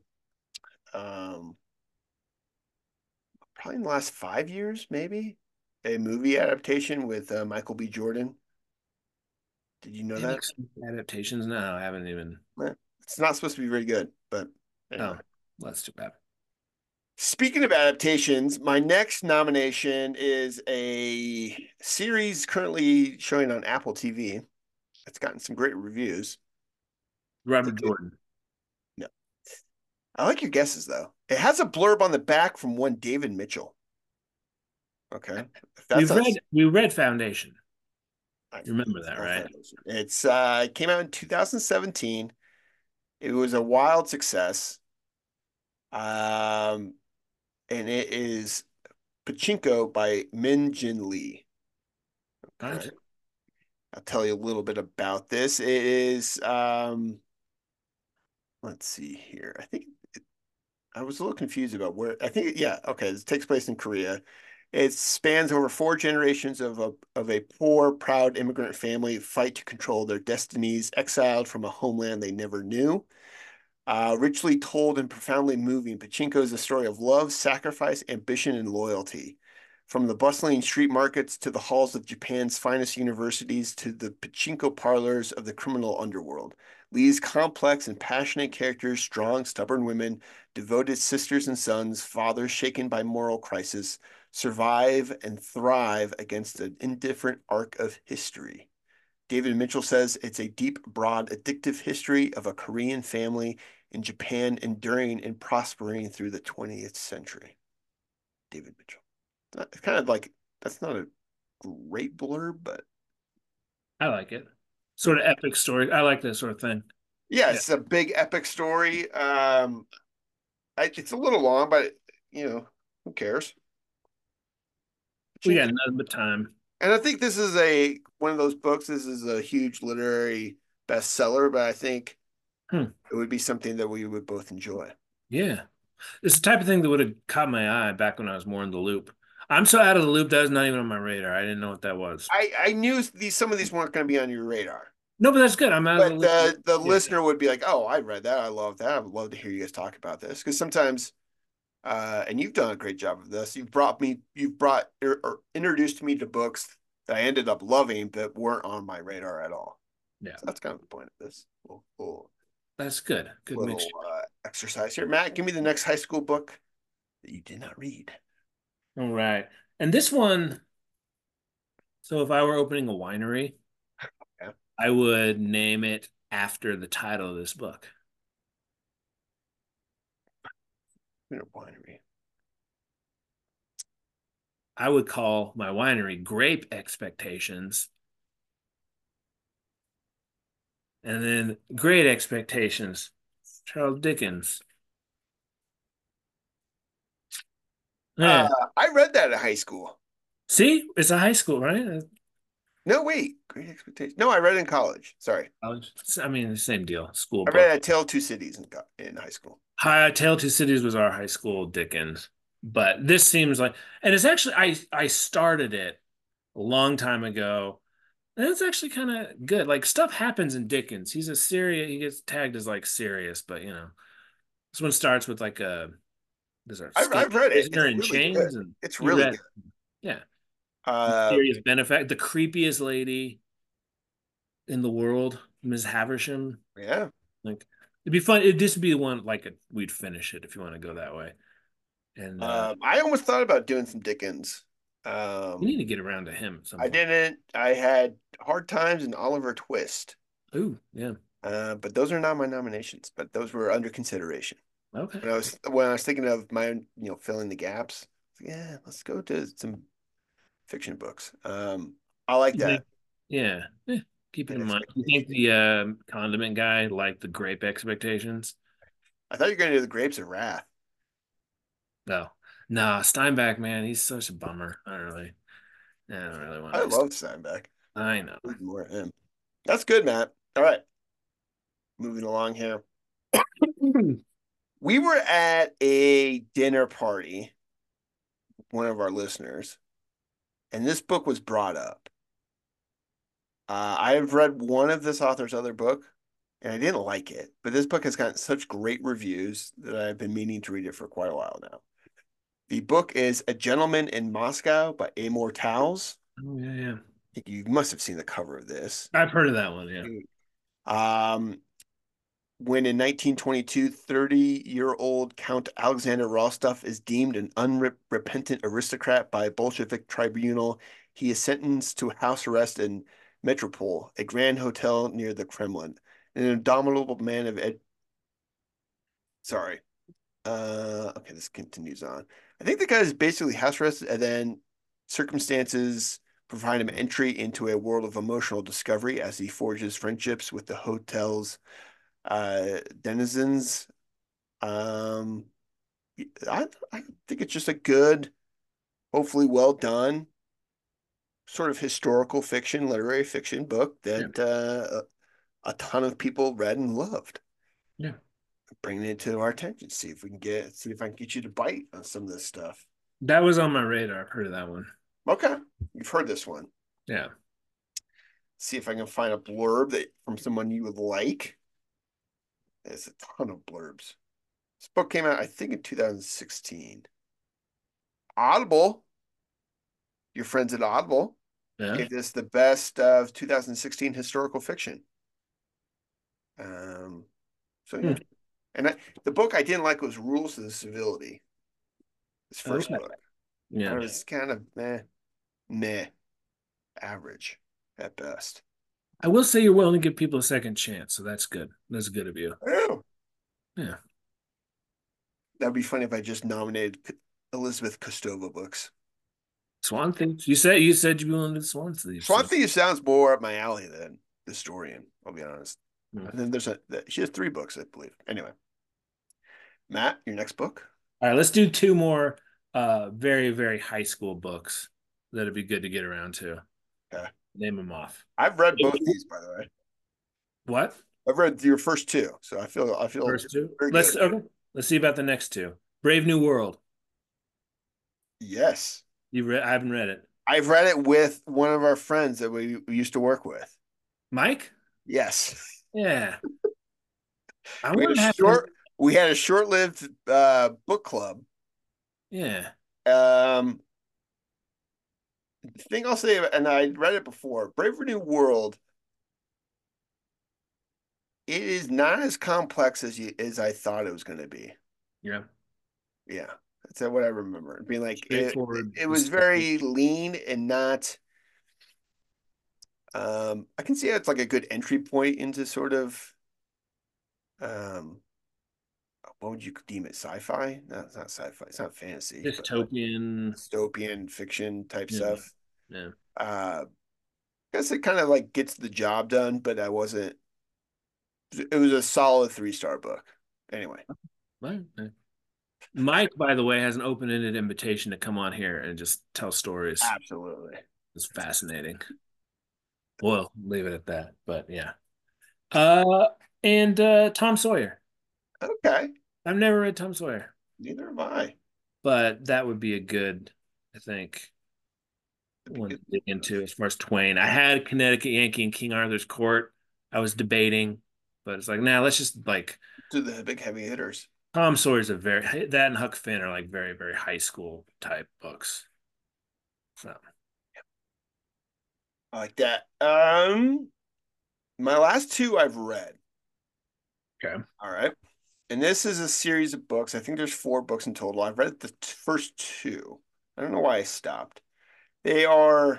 um probably in the last five years, maybe a movie adaptation with uh, Michael B. Jordan. Did you know They that? make some adaptations now. I haven't even. Eh, It's not supposed to be very good, but anyway. Oh, well, that's too bad. Speaking of adaptations, my next nomination is a series currently showing on Apple T V. It's gotten some great reviews. Robert Jordan. No, I like your guesses though. It has a blurb on the back from one David Mitchell. Okay, if that's We've read us, we read Foundation. I, You remember it's that, not right? Foundation. It's uh, it came out in two thousand seventeen. It was a wild success. Um, and it is Pachinko by Min Jin Lee. All Okay. right. I'll tell you a little bit about this. It is, um, let's see here. I think it, I was a little confused about where. I think, yeah, okay. This takes place in Korea. It spans over four generations of a of a poor, proud immigrant family fight to control their destinies, exiled from a homeland they never knew. Uh, richly told and profoundly moving, Pachinko is a story of love, sacrifice, ambition, and loyalty. From the bustling street markets to the halls of Japan's finest universities to the pachinko parlors of the criminal underworld. Lee's complex and passionate characters, strong, stubborn women, devoted sisters and sons, fathers shaken by moral crisis, survive and thrive against an indifferent arc of history. David Mitchell says it's a deep, broad, addictive history of a Korean family in Japan enduring and prospering through the twentieth century. David Mitchell. It's kind of like, that's not a great blurb, but I like it. Sort of epic story. I like that sort of thing. yeah, Yeah. it's a big epic story. Um, I, it's a little long, but you know, who cares? We got Pachinko. nothing but time. And I think this is a one of those books. This is a huge literary bestseller, but I think Hmm. it would be something that we would both enjoy. Yeah. It's the type of thing that would have caught my eye back when I was more in the loop. I'm so out of the loop that was not even on my radar. I didn't know what that was. I I knew these some of these weren't going to be on your radar, No, but that's good. I'm out of the but loop. the the Yeah. listener would be like, "Oh, I read that. I love that. I would love to hear you guys talk about this." Because sometimes, uh, and you've done a great job of this. You've brought me, you've brought or, or introduced me to books that I ended up loving that weren't on my radar at all. Yeah. So that's kind of the point of this little little, That's good. Good little mixture. uh, exercise here. Matt, give me the next high school book that you did not read. All right. And this one, so if I were opening a winery, Yeah, I would name it after the title of this book. winery. I would call my winery Grape Expectations. And then Great Expectations, Charles Dickens. Uh, Yeah. I read that at high school. See, it's a high school, right? No, wait. Great Expectations. No, I read it in college. Sorry. College. I mean, the same deal. School I read book. it at Tale of Two Cities in, in high school. High Tale of Two Cities was our high school Dickens. But this seems like, and it's actually, I I started it a long time ago. And it's actually kind of good. Like stuff happens in Dickens. He's a serious, he gets tagged as like serious, but you know, this one starts with like a, there's a I've, escaped I've read it. It's prisoner in really good. chains, and It's you really read, good. yeah, Uh, mysterious benefactor, the creepiest lady in the world, Miss Havisham. yeah. Like it'd be fun. It'd just be the one like a, we'd finish it if you want to go that way. And uh Um, I almost thought about doing some Dickens. we need Um, to get around to him at some I point. didn't. I had Hard Times and Oliver Twist. Ooh, yeah. Uh, but those are not my nominations. But those were under consideration. Okay. When I was when I was thinking of my, you know, filling the gaps. Yeah, let's go to some fiction books. Um, I like You that. think, yeah. Yeah. Keep it Great in mind. You think Expectations. the uh, condiment guy liked the grape expectations? I thought you were going to do the Grapes of Wrath. No. No, Steinbeck, man, he's such a bummer. I don't really, I don't really want I to. love Steinbeck. I know. More of him. That's good, Matt. All right, moving along here. We were at a dinner party, one of our listeners, and this book was brought up. Uh, I've read one of this author's other book, and I didn't like it, but this book has gotten such great reviews that I've been meaning to read it for quite a while now. The book is A Gentleman in Moscow by Amor Towles. Oh, yeah, yeah. You must have seen the cover of this. I've heard of that one, yeah. Um, when in nineteen twenty-two, thirty-year-old Count Alexander Rostov is deemed an unrepentant aristocrat by a Bolshevik tribunal, he is sentenced to house arrest in Metropole, a grand hotel near the Kremlin. An indomitable man of ed. Sorry. Uh, okay, this continues on. I think the guy is basically house arrested, and then circumstances provide him entry into a world of emotional discovery as he forges friendships with the hotel's uh, denizens. Um, I, I think it's just a good, hopefully well done, sort of historical fiction, literary fiction book Yeah. that uh, a ton of people read and loved. Yeah. Bringing it to our attention. See if we can get, see if I can get you to bite on some of this stuff. That was on my radar. I've heard of that one. Okay, you've heard this one. Yeah. See if I can find a blurb that from someone you would like. It's a ton of blurbs. This book came out, I think, in two thousand sixteen. Audible, your friends at Audible, Yeah. gave this the best of two thousand sixteen historical fiction. Um, so yeah, Hmm. and I, the book I didn't like was Rules of Civility. This first Okay. book, I Yeah. was kind of meh, meh, average at best. I will say you're willing to give people a second chance, so that's good. That's good of you. Oh, Yeah. that'd be funny if I just nominated Elizabeth Kostova books. Swan Thieves. You said you said you'd be willing to do Swan Thieves. Swan So. Thief sounds more up my alley than the Historian. I'll be honest. Hmm. And then there's a she has three books, I believe. Anyway, Matt, your next book. All right, let's do two more uh very, very high school books that'd be good to get around to. Okay. Name them off. I've read both these, by the way. What? I've read your first two, so I feel I feel First two? very Let's good. okay. Let's see about the next two. Brave New World. Yes, You read? I haven't read it. I've read it with one of our friends that we, we used to work with. Mike? Yes, Yeah. I we had want a to have him. short we had a short-lived uh, book club. Yeah. Um, the thing I'll say, and I read it before, Brave New World. It is not as complex as you as I thought it was going to be. Yeah. Yeah, that's what I remember. Being like it, Straightforward. it was very lean and not. Um, I can see how it's like a good entry point into sort of, um, what would you deem it? Sci-fi? No, it's not sci-fi. It's not fantasy, but like Dystopian. dystopian fiction type Yeah. stuff. Yeah. Uh, I guess it kind of like gets the job done, but I wasn't. It was a solid three star book. Anyway, Right. Mike, by the way, has an open-ended invitation to come on here and just tell stories. absolutely. It's fascinating. Well, leave it at that. But yeah. Uh, and uh, Tom Sawyer. Okay. I've never read Tom Sawyer, Neither have I. but that would be a good, I think, one to dig into as far as Twain. I had Connecticut Yankee and King Arthur's Court. I was debating, but it's like, nah, let's just like To the big heavy hitters. Tom Sawyer's a very that and Huck Finn are like very, very high school type books. So I like that. Um, my last two I've read. okay. All right. And this is a series of books. I think there's four books in total. I've read the t- first two. I don't know why I stopped. They are,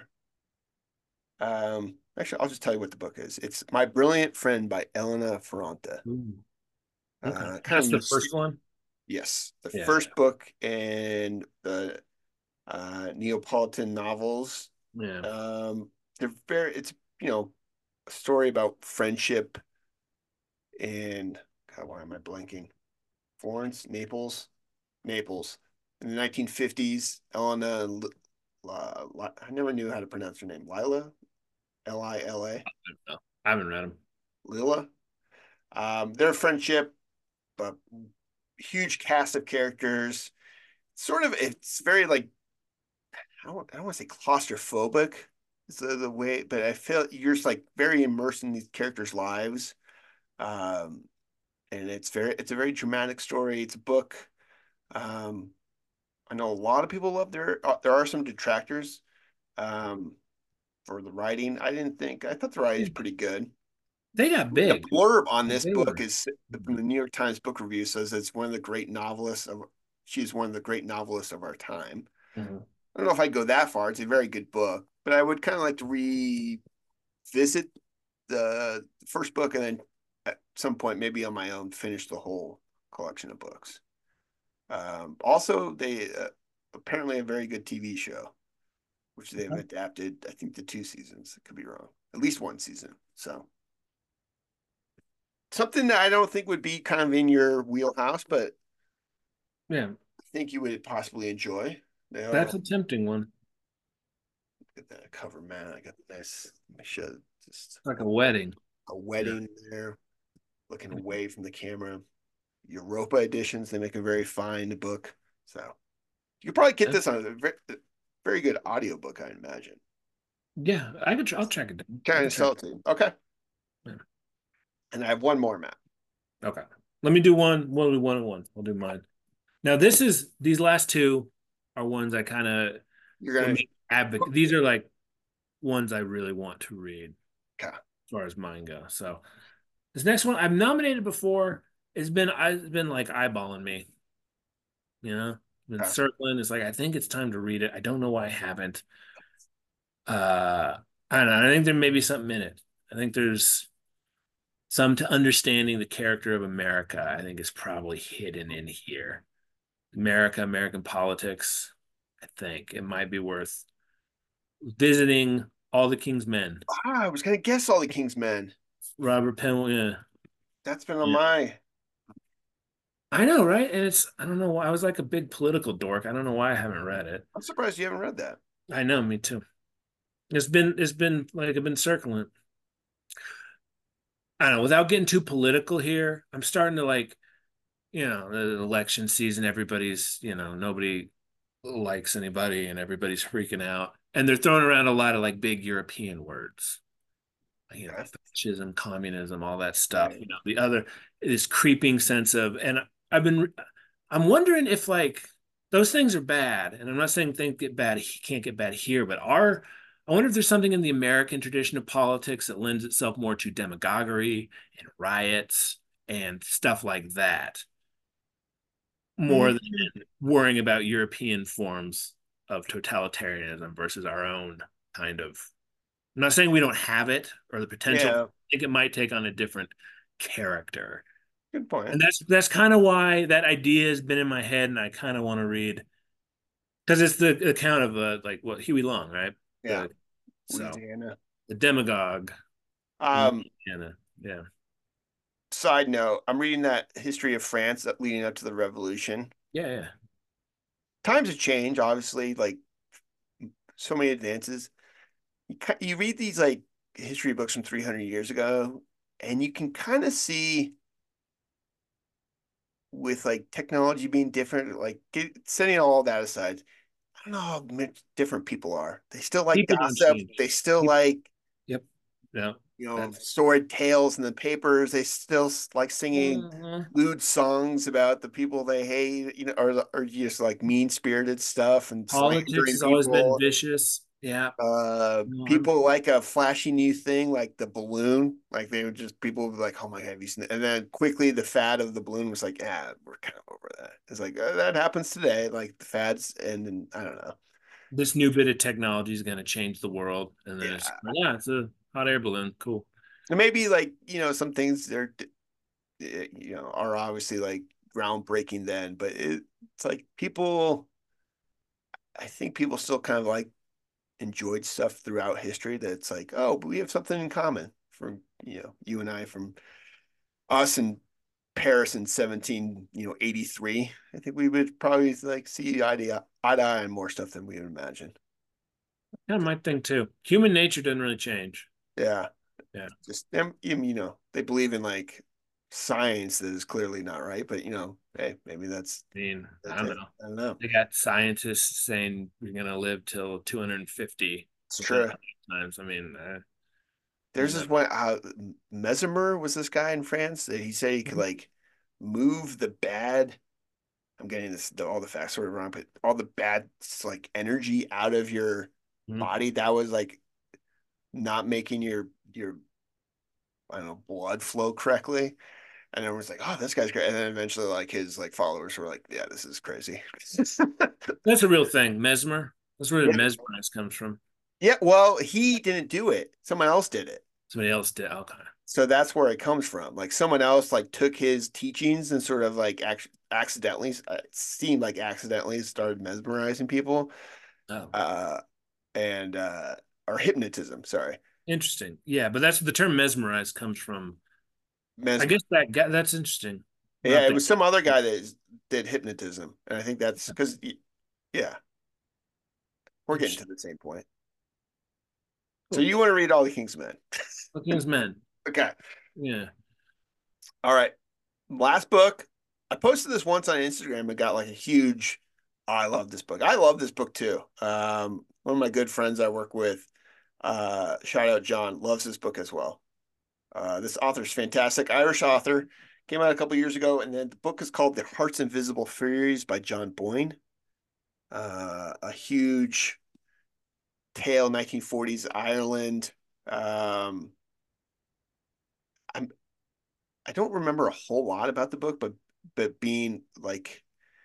um, actually, I'll just tell you what the book is. It's My Brilliant Friend by Elena Ferrante. Ooh, okay. Uh, kind That's of the myster- first one. yes, the Yeah. first book in the uh, Neapolitan novels. Yeah. Um, they're very, it's, you know, a story about friendship and, God, why am I blanking? Florence, Naples, Naples. In the nineteen fifties, Elena, uh, I never knew how to pronounce her name. Lila, L I L A, No, I haven't read them. Lila. Um, their friendship, but huge cast of characters. Sort of, it's very like, I don't, I don't want to say claustrophobic. Is the, the way, but I feel you're just like very immersed in these characters' lives. Um, and it's very, it's a very dramatic story. It's a book. Um, I know a lot of people love there. Uh, there are some detractors um, for the writing. I didn't think. I thought the writing is pretty good. They got The big. blurb on this They book were. is from the New York Times Book Review says it's one of the great novelists of. She's one of the great novelists of our time. Mm-hmm. I don't know if I'd go that far. It's a very good book, but I would kind of like to revisit the first book and then at some point, maybe on my own, finish the whole collection of books. Um, also, they uh, apparently a very good T V show, which they've Okay. adapted, I think, to two seasons. It could be wrong. At least one season. So something that I don't think would be kind of in your wheelhouse, but Yeah, I think you would possibly enjoy. They are that's a tempting one. get that cover, man. I got the nice, let me show just It's like a wedding. a wedding there, looking away from the camera. Europa editions, they make a very fine book. So you could probably get this on a very, very good audiobook, I imagine. Yeah, I could. I'll check it down. Can I I can sell check. it to you? Okay. Yeah. And I have one more, Matt. Okay. Let me do one. We'll do one and one. We'll do mine. Now, this is these last two are ones I kind of You're will gonna. make advocate. These are like ones I really want to read Okay. as far as mine go. So this next one I've nominated before. It's been I've been like eyeballing me. You know, been Okay. circling. It's like I think it's time to read it. I don't know why I haven't. Uh, I don't know. I think there may be something in it. I think there's some to understanding the character of America. I think is probably hidden in here. America, American politics. I think it might be worth visiting All the King's Men. Ah, I was gonna guess all the King's Men. Robert Penn. Yeah. That's been on Yeah. my. I know, right? And it's I don't know why I was like a big political dork. I don't know why I haven't read it. I'm surprised you haven't read that. I know, me too. It's been it's been like I've been circling. I don't know, without getting too political here, I'm starting to like, you know, the election season, everybody's, you know, nobody likes anybody and everybody's freaking out. And they're throwing around a lot of like big European words, you know, Okay. fascism, communism, all that stuff. Right. You know, the other this creeping sense of, and I've been, I'm wondering if like those things are bad, and I'm not saying things get bad, can't get bad here, but are I wonder if there's something in the American tradition of politics that lends itself more to demagoguery and riots and stuff like that, more than Mhm. worrying about European forms of totalitarianism versus our own kind of. I'm not saying we don't have it or the potential. I Yeah. think it might take on a different character. Good point. And that's that's kind of why that idea has been in my head, and I kind of want to read because it's the account of uh, like what Huey Long, right? Yeah. The so Louisiana. the demagogue in Um. Louisiana. Yeah, Side note: I'm reading that history of France that leading up to the revolution. yeah, yeah. Times have changed, obviously. Like so many advances. You you read these like history books from three hundred years ago, and you can kind of see with like technology being different, like get, setting all that aside, I don't know how much different people are. They still like People don't gossip. change. They still People, like, yep. No, you know, that's sordid tales in the papers. They still like singing uh, lewd songs about the people they hate, you know, or or just like mean spirited stuff and politics slandering has always been people. vicious. Yeah. Uh, No, I'm people like a flashy new thing like the balloon. Like they would just people would be like, "Oh my God, have you seen it?" And then quickly the fad of the balloon was like, "Yeah, we're kind of over that." It's like uh, that happens today. Like the fads, and, and I don't know. this new bit of technology is going to change the world, and then it's Yeah, yeah, it's a hot air balloon. Cool. and maybe like you know some things they're you know are obviously like groundbreaking then, but it, it's like people. I think people still kind of like enjoyed stuff throughout history that's like, oh, but we have something in common from you know you and I from us and Paris in seventeen, you know, eighty-three. I think we would probably like see eye to eye, to eye on more stuff than we would imagine. Yeah, my thing too. Human nature doesn't really change. Yeah, Yeah. just them, you know, they believe in like science that is clearly not right, but you know, hey, maybe that's I mean, I that's don't it. know. I don't know. They got scientists saying we're gonna live till two hundred fifty It's within true. our lifetimes. I mean, uh, There's you know. this one. Uh, Mesmer was this guy in France that he said he could like move the bad. I'm getting this all the facts sort of wrong, but all the bad like energy out of your Mhm. body that was like not making your your I don't know blood flow correctly. And everyone's like, "Oh, this guy's great." And then eventually, like his like followers were like, "Yeah, this is crazy." That's a real thing. Mesmer. That's where the Yeah, mesmerize comes from. yeah. Well, he didn't do it. Someone else did it. Somebody else did. Okay. So that's where it comes from. Like someone else like took his teachings and sort of like ac accidentally uh, it seemed like accidentally started mesmerizing people. Oh, Uh, and uh, or hypnotism. Sorry, interesting. Yeah, but that's the term mesmerize comes from. I mesmer. guess that guy, that's interesting. Yeah, Not it the was some other guy that is, did hypnotism, and I think that's because yeah, we're getting to interesting. the same point. So Cool. you want to read all the King's Men? The King's Men. Okay. Yeah. All right. Last book. I posted this once on Instagram and got like a huge. Oh, I love this book. I love this book too. Um, one of my good friends I work with, uh, shout out John, loves this book as well. Uh, this author's fantastic, Irish author. Came out a couple years ago, and then the book is called The Heart's Invisible Furies by John Boyne. Uh, a huge tale, nineteen forties Ireland. Um, I'm I don't remember a whole lot about the book, but but being like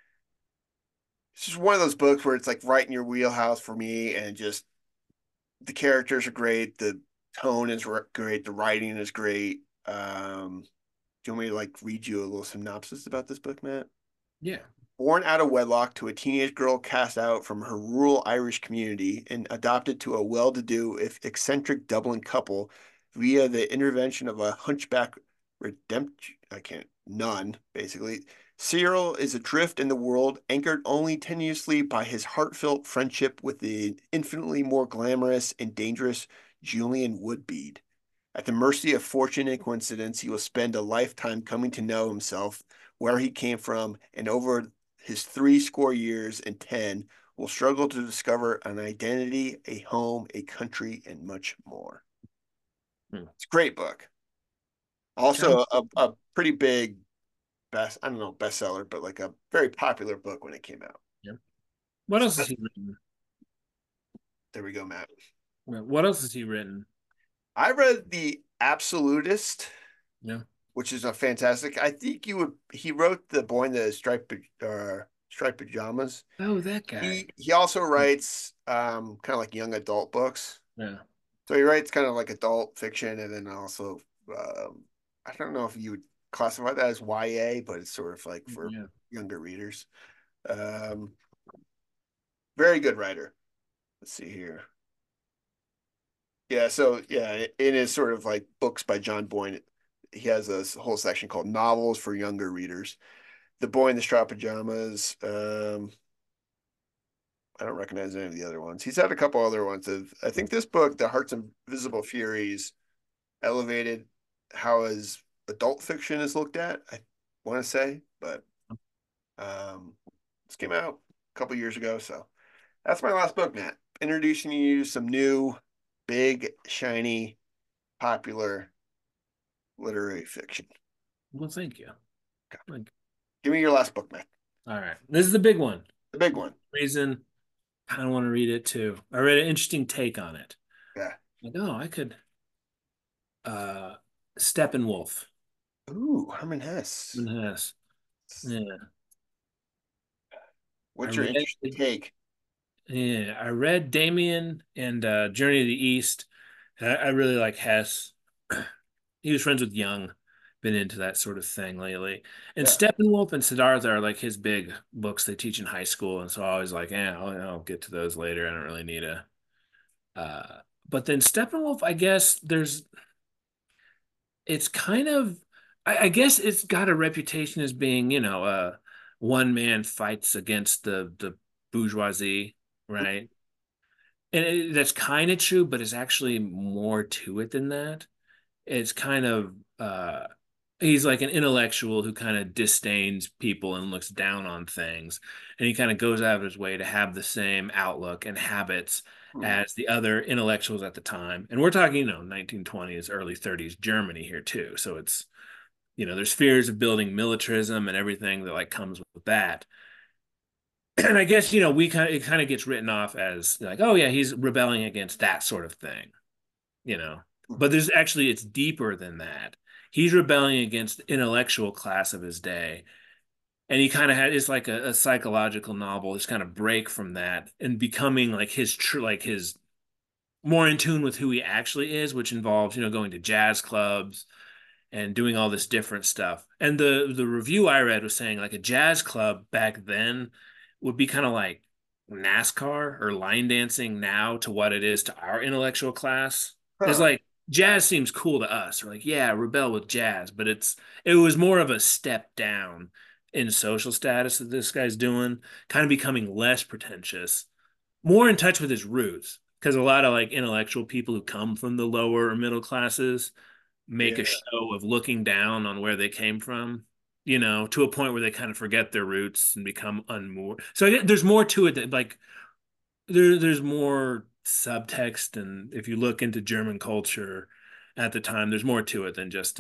it's just one of those books where it's like right in your wheelhouse for me, and just the characters are great, the tone is great, the writing is great. Um, do you want me to like read you a little synopsis about this book, Matt? Yeah. Born out of wedlock to a teenage girl cast out from her rural Irish community and adopted to a well-to-do, if eccentric Dublin couple via the intervention of a hunchback redemption, I can't, none, basically. Cyril is adrift in the world, anchored only tenuously by his heartfelt friendship with the infinitely more glamorous and dangerous Julian Woodbead. At the mercy of fortune and coincidence, he will spend a lifetime coming to know himself, where he came from, and over his three score years and ten will struggle to discover an identity, a home, a country, and much more. Hmm. It's a great book. Also, Sounds a, a pretty big best, I don't know, bestseller, but like a very popular book when it came out. yeah. What So else has he written? there we go, Matt. What else has he written? I read The Absolutist, Yeah. which is a fantastic. I think you would. He wrote The Boy in the Striped uh, Striped Pajamas. Oh, that guy. He he also writes um, kind of like young adult books. Yeah. So he writes kind of like adult fiction, and then also um, I don't know if you would classify that as Y A, but it's sort of like for Yeah. younger readers. Um, very good writer. Let's see here. Yeah, so yeah, in his sort of like books by John Boyne, he has a whole section called novels for younger readers. The Boy in the Straw Pajamas. Um, I don't recognize any of the other ones. He's had a couple other ones. Of, I think this book, The Heart's Invisible Furies, elevated how his adult fiction is looked at. I want to say, but um, this came out a couple years ago, so that's my last book, Matt. Introducing you to some new, big, shiny, popular literary fiction. Well, thank you. Okay. Like, Give me your last book, Matt. all right. This is the big one. The big one. Reason I don't want to read it too. I read an interesting take on it. Yeah. Like, oh, I could uh Steppenwolf. Ooh, Herman Hesse. Yes. Yeah. I What's your read interesting take? yeah, I read Damien and uh Journey to the East. I, I really like Hess. He was friends with Young. Been into that sort of thing lately. And Yeah. Steppenwolf and Siddhartha are like his big books they teach in high school. And so I was like, yeah, I'll, I'll get to those later. I don't really need a uh but then Steppenwolf, I guess there's it's kind of I, I guess it's got a reputation as being, you know, uh one man fights against the the bourgeoisie, right? And it, that's kind of true, but it's actually more to it than that. It's kind of uh he's like an intellectual who kind of disdains people and looks down on things. And he kind of goes out of his way to have the same outlook and habits Hmm. as the other intellectuals at the time. And we're talking, you know, nineteen twenties, early thirties Germany here too. So it's, you know, there's fears of building militarism and everything that like comes with that. And I guess, you know, we kind of it kind of gets written off as like, oh yeah, he's rebelling against that sort of thing, you know. But there's actually it's deeper than that. He's rebelling against the intellectual class of his day. And he kind of had it's like a, a psychological novel, just kind of break from that and becoming like his true like his more in tune with who he actually is, which involves, you know, going to jazz clubs and doing all this different stuff. And the the review I read was saying like a jazz club back then would be kind of like NASCAR or line dancing now to what it is to our intellectual class. It's Huh. like jazz seems cool to us. We're like, yeah, rebel with jazz, but it's it was more of a step down in social status that this guy's doing, kind of becoming less pretentious, more in touch with his roots. Because a lot of like intellectual people who come from the lower or middle classes make a Yeah. show of looking down on where they came from, you know, to a point where they kind of forget their roots and become unmoored. So I, there's more to it that like there there's more subtext, and if you look into German culture at the time, there's more to it than just a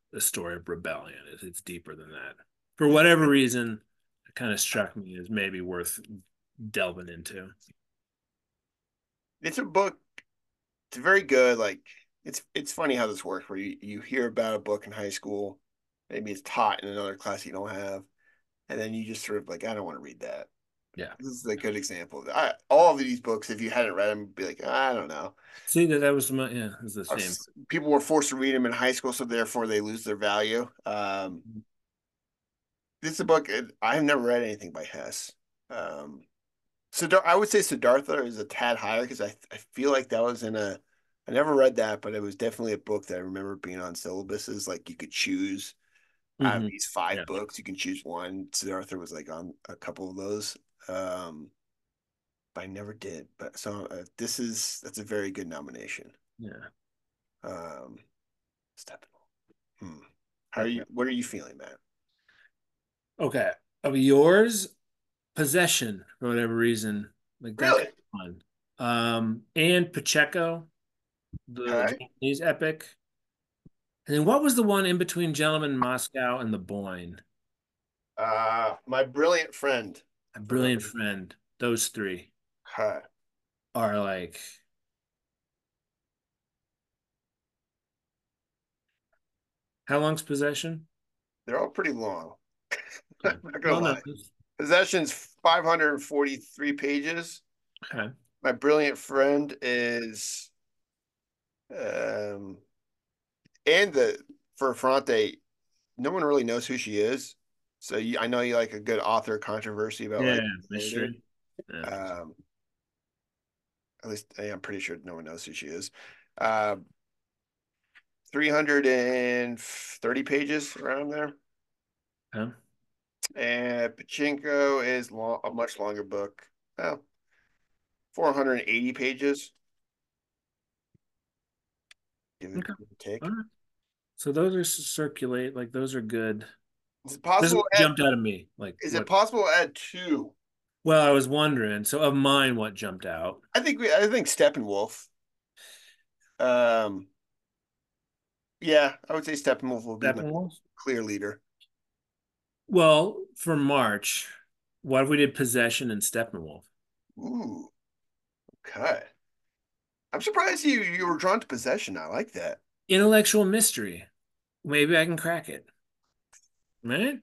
a story of rebellion. It's, it's deeper than that. For whatever reason, it kind of struck me as maybe worth delving into. It's a book. It's very good. Like it's it's funny how this works, where you, you hear about a book in high school, maybe it's taught in another class you don't have, and then you just sort of like, I don't want to read that. Yeah. This is a good example. I, all of these books, if you hadn't read them, be like, I don't know. See that that was my yeah, it was the same. People were forced to read them in high school, so therefore they lose their value. Um, this is a book I've never read anything by Hess. Um, so I would say Siddhartha is a tad higher because I I feel like that was in a I never read that, but it was definitely a book that I remember being on syllabuses. Like you could choose out of Mm-hmm. these five Yeah. books, you can choose one. Siddhartha was like on a couple of those. Um, but I never did. But so uh, this is that's a very good nomination. Yeah. Um, Steppenwolf. Hmm. How are Okay. you? What are you feeling, man? Okay. Of yours, Possession, for whatever reason. Like that Really? could be fun. Um, and Pacheco, the Okay. Japanese epic. And then what was the one in between Gentleman in Moscow and The Boyne? Uh, my brilliant friend. A For Brilliant Friend. Those three okay. are like, how long's Possession? They're all pretty long. I'm Okay. not gonna Well, no. lie. Possession's five hundred forty-three pages. Okay. My brilliant friend is um and the for Fronte, no one really knows who she is. So you, I know you like a good author controversy about Yeah, like identity. mystery. Yeah. Um, at least yeah, I'm pretty sure no one knows who she is. Uh, three hundred thirty pages around there. Okay. And Pachinko is long, a much longer book. Oh, four hundred eighty pages. Give it Okay. a All take. right. So those are circulate, like those are good. Is it This is possible what to add, jumped out of me. Like is it what possible to add two? well, I was wondering. So of mine, what jumped out? I think we I think Steppenwolf. Um yeah, I would say Steppenwolf will be my Steppenwolf? clear leader. Well, for March, what if we did Possession and Steppenwolf? Ooh, okay. I'm surprised you you were drawn to possession. I like that. Intellectual mystery. Maybe I can crack it. Right?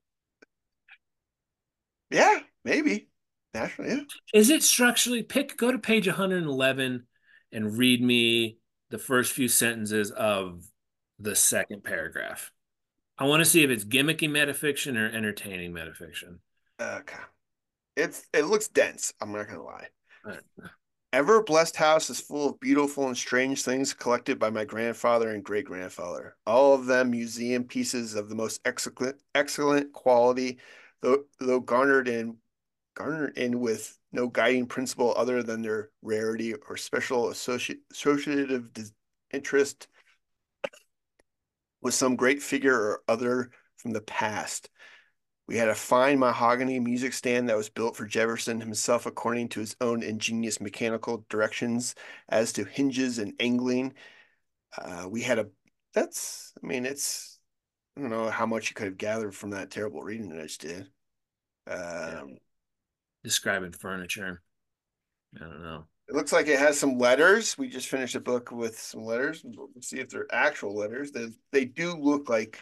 Yeah, maybe. Naturally, yeah. Is it structurally pick go to page one hundred eleven and read me the first few sentences of the second paragraph. I want to see if it's gimmicky metafiction or entertaining metafiction. Okay. It's it looks dense. I'm not gonna lie. All right. Ever blessed house is full of beautiful and strange things collected by my grandfather and great grandfather. All of them museum pieces of the most excellent excellent quality, though though garnered in garnered in with no guiding principle other than their rarity or special associate, associative interest with some great figure or other from the past. We had a fine mahogany music stand that was built for Jefferson himself according to his own ingenious mechanical directions as to hinges and angling. Uh, we had a, that's, I mean, it's, I don't know how much you could have gathered from that terrible reading that I just did. Yeah. Um, Describing furniture. I don't know. it looks like it has some letters. We just finished a book with some letters. We'll see if they're actual letters. They, they do look like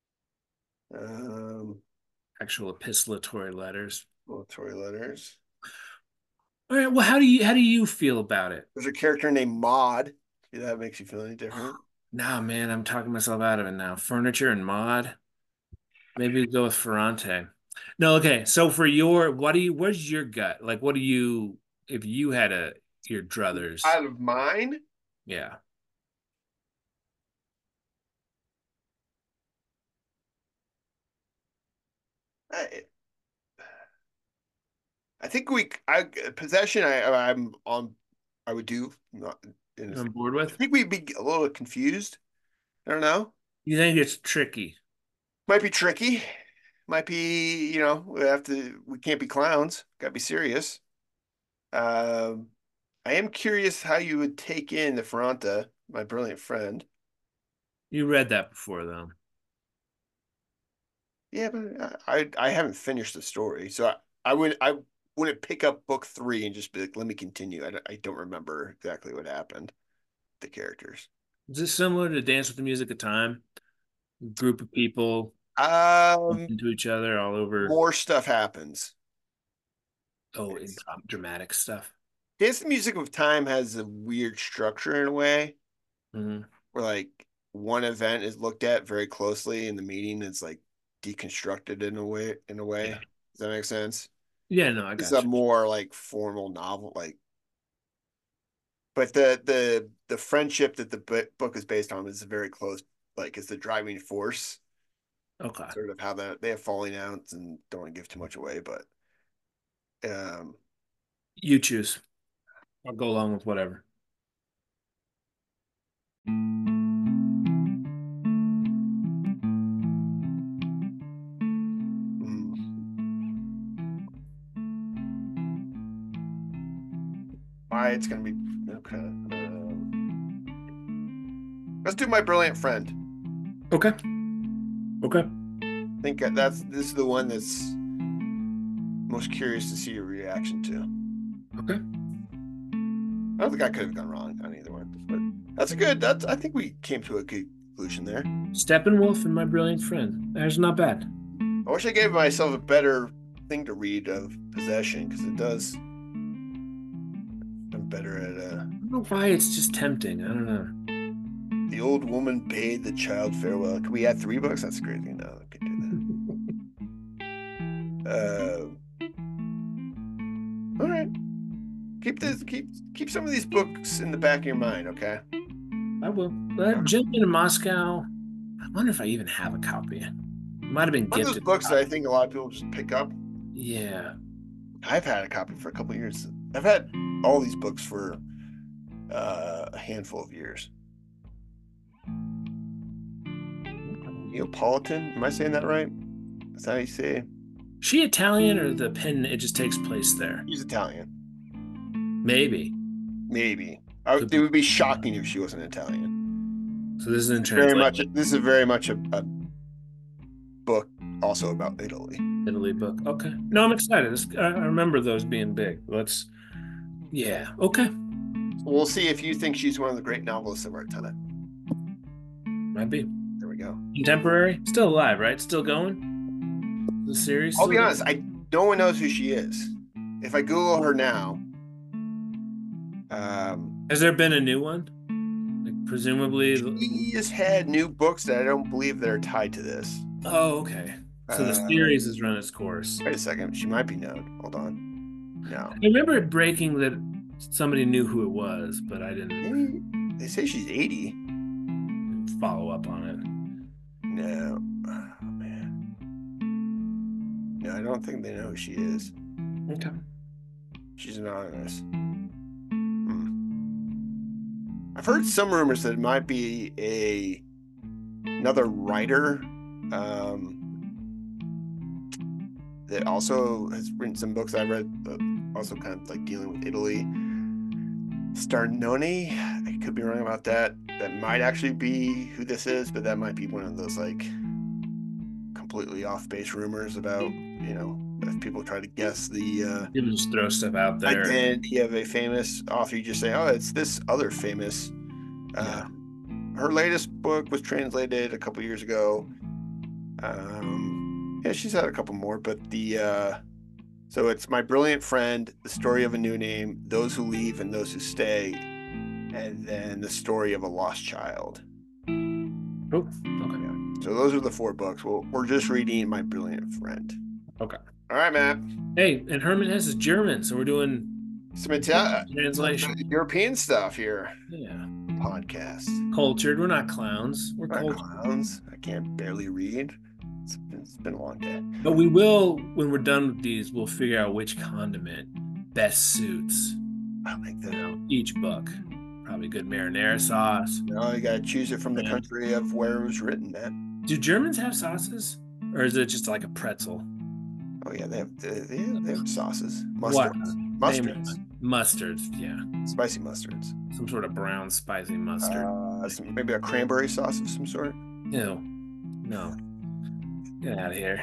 um, Actual epistolatory letters. military letters. All right. Well, how do you how do you feel about it? There's a character named Maud. See, that makes you feel any different? Nah, man, I'm talking myself out of it now. Furniture and mod. Maybe we go with Ferrante. No, okay. So for your, what do you? Where's your gut? Like, what do you? If you had a your druthers, Out of mine, yeah. I, I think we, I possession. I, I'm on. I would do. Not in a, You're on board I with? think we'd be a little confused. I don't know. You think it's tricky? Might be tricky. Might be. You know, we have to. We can't be clowns. Got to be serious. Um, I am curious how you would take in the Ferranta, my brilliant friend. You read that before, though. Yeah, but I I haven't finished the story, so I, I would I wouldn't pick up book three and just be like, let me continue. I, I don't remember exactly what happened. The characters. Is this similar to Dance with the Music of Time? Group of people Um, into each other all over. more stuff happens. Oh, in It's, dramatic stuff. Dance the Music of Time has a weird structure in a way Mm-hmm. where like one event is looked at very closely and the meaning is like deconstructed in a way in a way. Yeah. Does that make sense? Yeah, no, I It's got a you. more like formal novel, like but the the the friendship that the book is based on is very close, like is the driving force. Okay. Sort of how that they have falling outs and don't want to give too much away, but um You choose. I'll go along with whatever. why it's gonna be okay. Um, let's do My Brilliant Friend. Okay. Okay. I think that's this is the one that's most curious to see your reaction to. Okay. I don't think I could have gone wrong on either one, but that's a good. That's I think we came to a good conclusion there. Steppenwolf and My Brilliant Friend. That's not bad. I wish I gave myself a better thing to read of Possession because it does. I'm better at. Uh, I don't know why it's just tempting. I don't know. The old woman bade the child farewell. Can we add three books? That's crazy. No, I can do that. uh, all right. Keep this. Keep keep some of these books in the back of your mind. Okay. I will. Uh, Gentleman in Moscow. I wonder if I even have a copy. It might have been One of gifted. those books that I think a lot of people just pick up. Yeah. I've had a copy for a couple of years. I've had all these books for uh, a handful of years. Neapolitan? Am I saying that right? Is that how you say? She Italian or the pen? It just takes place there. She's Italian. Maybe. Maybe. I, it would be shocking if she wasn't Italian. So this isn't very much. This is very much a, a book also about Italy. Italy book. Okay. No, I'm excited. This, I, I remember those being big. Let's. Yeah. Okay. So we'll see if you think she's one of the great novelists of our time. Might be. There we go. Contemporary, still alive, right? Still going. The series. I'll be honest. I no one knows who she is. If I Google her now, um, has there been a new one? Like presumably, she has had new books that I don't believe that are tied to this. Oh, okay. So the uh, series has run its course. Wait a second. She might be known. Hold on. No. I remember it breaking that somebody knew who it was, but I didn't. They, they say she's eighty. Follow up on it. No. Oh, man. No, I don't think they know who she is. Okay. She's anonymous. Hmm. I've heard some rumors that it might be a another writer um, that also has written some books I read, but also kind of like dealing with Italy. Starnoni, I could be wrong about that. That might actually be who this is, but that might be one of those like completely off base rumors about, you know, if people try to guess the uh, people just throw stuff out there. Identity of a famous author, you just say, oh, it's this other famous. Uh, yeah. Her latest book was translated a couple years ago. Um, yeah, she's had a couple more, but the uh, so it's My Brilliant Friend, The Story of a New Name, Those Who Leave and Those Who Stay, and then The Story of a Lost Child. Oh, okay. Yeah. So those are the four books. Well, we're just reading My Brilliant Friend. Okay. All right, Matt. Hey, and Herman Hesse is German, so we're doing some Italian translation, European stuff here. Yeah. Podcast. Cultured. We're not clowns. We're, we're cultured. Not clowns. I can't barely read. It's been, it's been a long day. But we will, when we're done with these, we'll figure out which condiment best suits. I like that. You know, each book. Probably good marinara sauce. No, you gotta choose it from the country of where it was written, man. Do Germans have sauces, or is it just like a pretzel? Oh yeah, they have they have, they have sauces, mustards, mustards, mustards, yeah, spicy mustards, some sort of brown spicy mustard. Uh, some, maybe a cranberry sauce of some sort. No, no. Get out of here.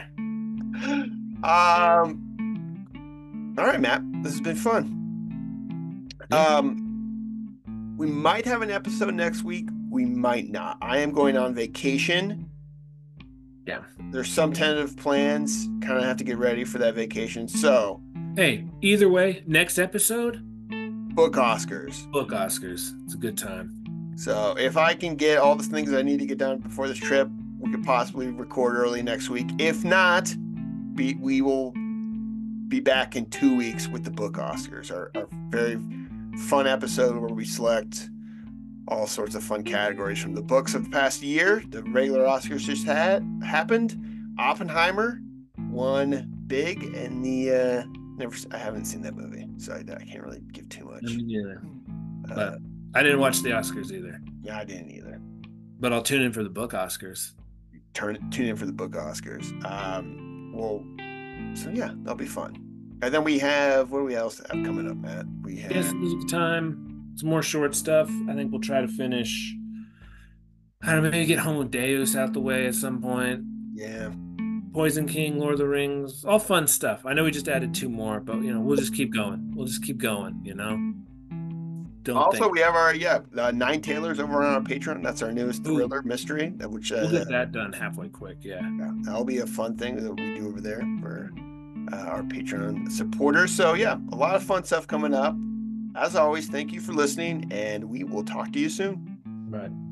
Um. All right, Matt. This has been fun. Yeah. Um, we might have an episode next week. We might not. I am going on vacation. Yeah. There's some tentative plans. Kind of have to get ready for that vacation. So, hey, either way, next episode, book Oscars. Book Oscars. It's a good time. So if I can get all the things I need to get done before this trip, we could possibly record early next week. If not, be, we will be back in two weeks with the Book Oscars, our, our very fun episode where we select all sorts of fun categories from the books of the past year. The regular Oscars just had happened. Oppenheimer won big, and the uh, never I haven't seen that movie, so I, I can't really give too much. Yeah, Uh, but I didn't watch the Oscars either. yeah, I didn't either. But I'll tune in for the Book Oscars. Turn tune in for the Book Oscars. Um, well, so yeah, that'll be fun. And then we have what do we else have coming up, Matt? We have Yes, music time. Some more short stuff. I think we'll try to finish. I don't know, maybe get Homo Deus out the way at some point. yeah. Poison King, Lord of the Rings, all fun stuff. I know we just added two more, but you know, we'll just keep going. We'll just keep going, you know. Don't Also, think. we have our yeah uh, Nine Tailors over on our Patreon. That's our newest thriller mystery, that which uh, We'll get that done halfway quick, yeah. yeah, that'll be a fun thing that we do over there for uh, our Patreon supporters. So yeah, a lot of fun stuff coming up. As always, thank you for listening, and we will talk to you soon. Right.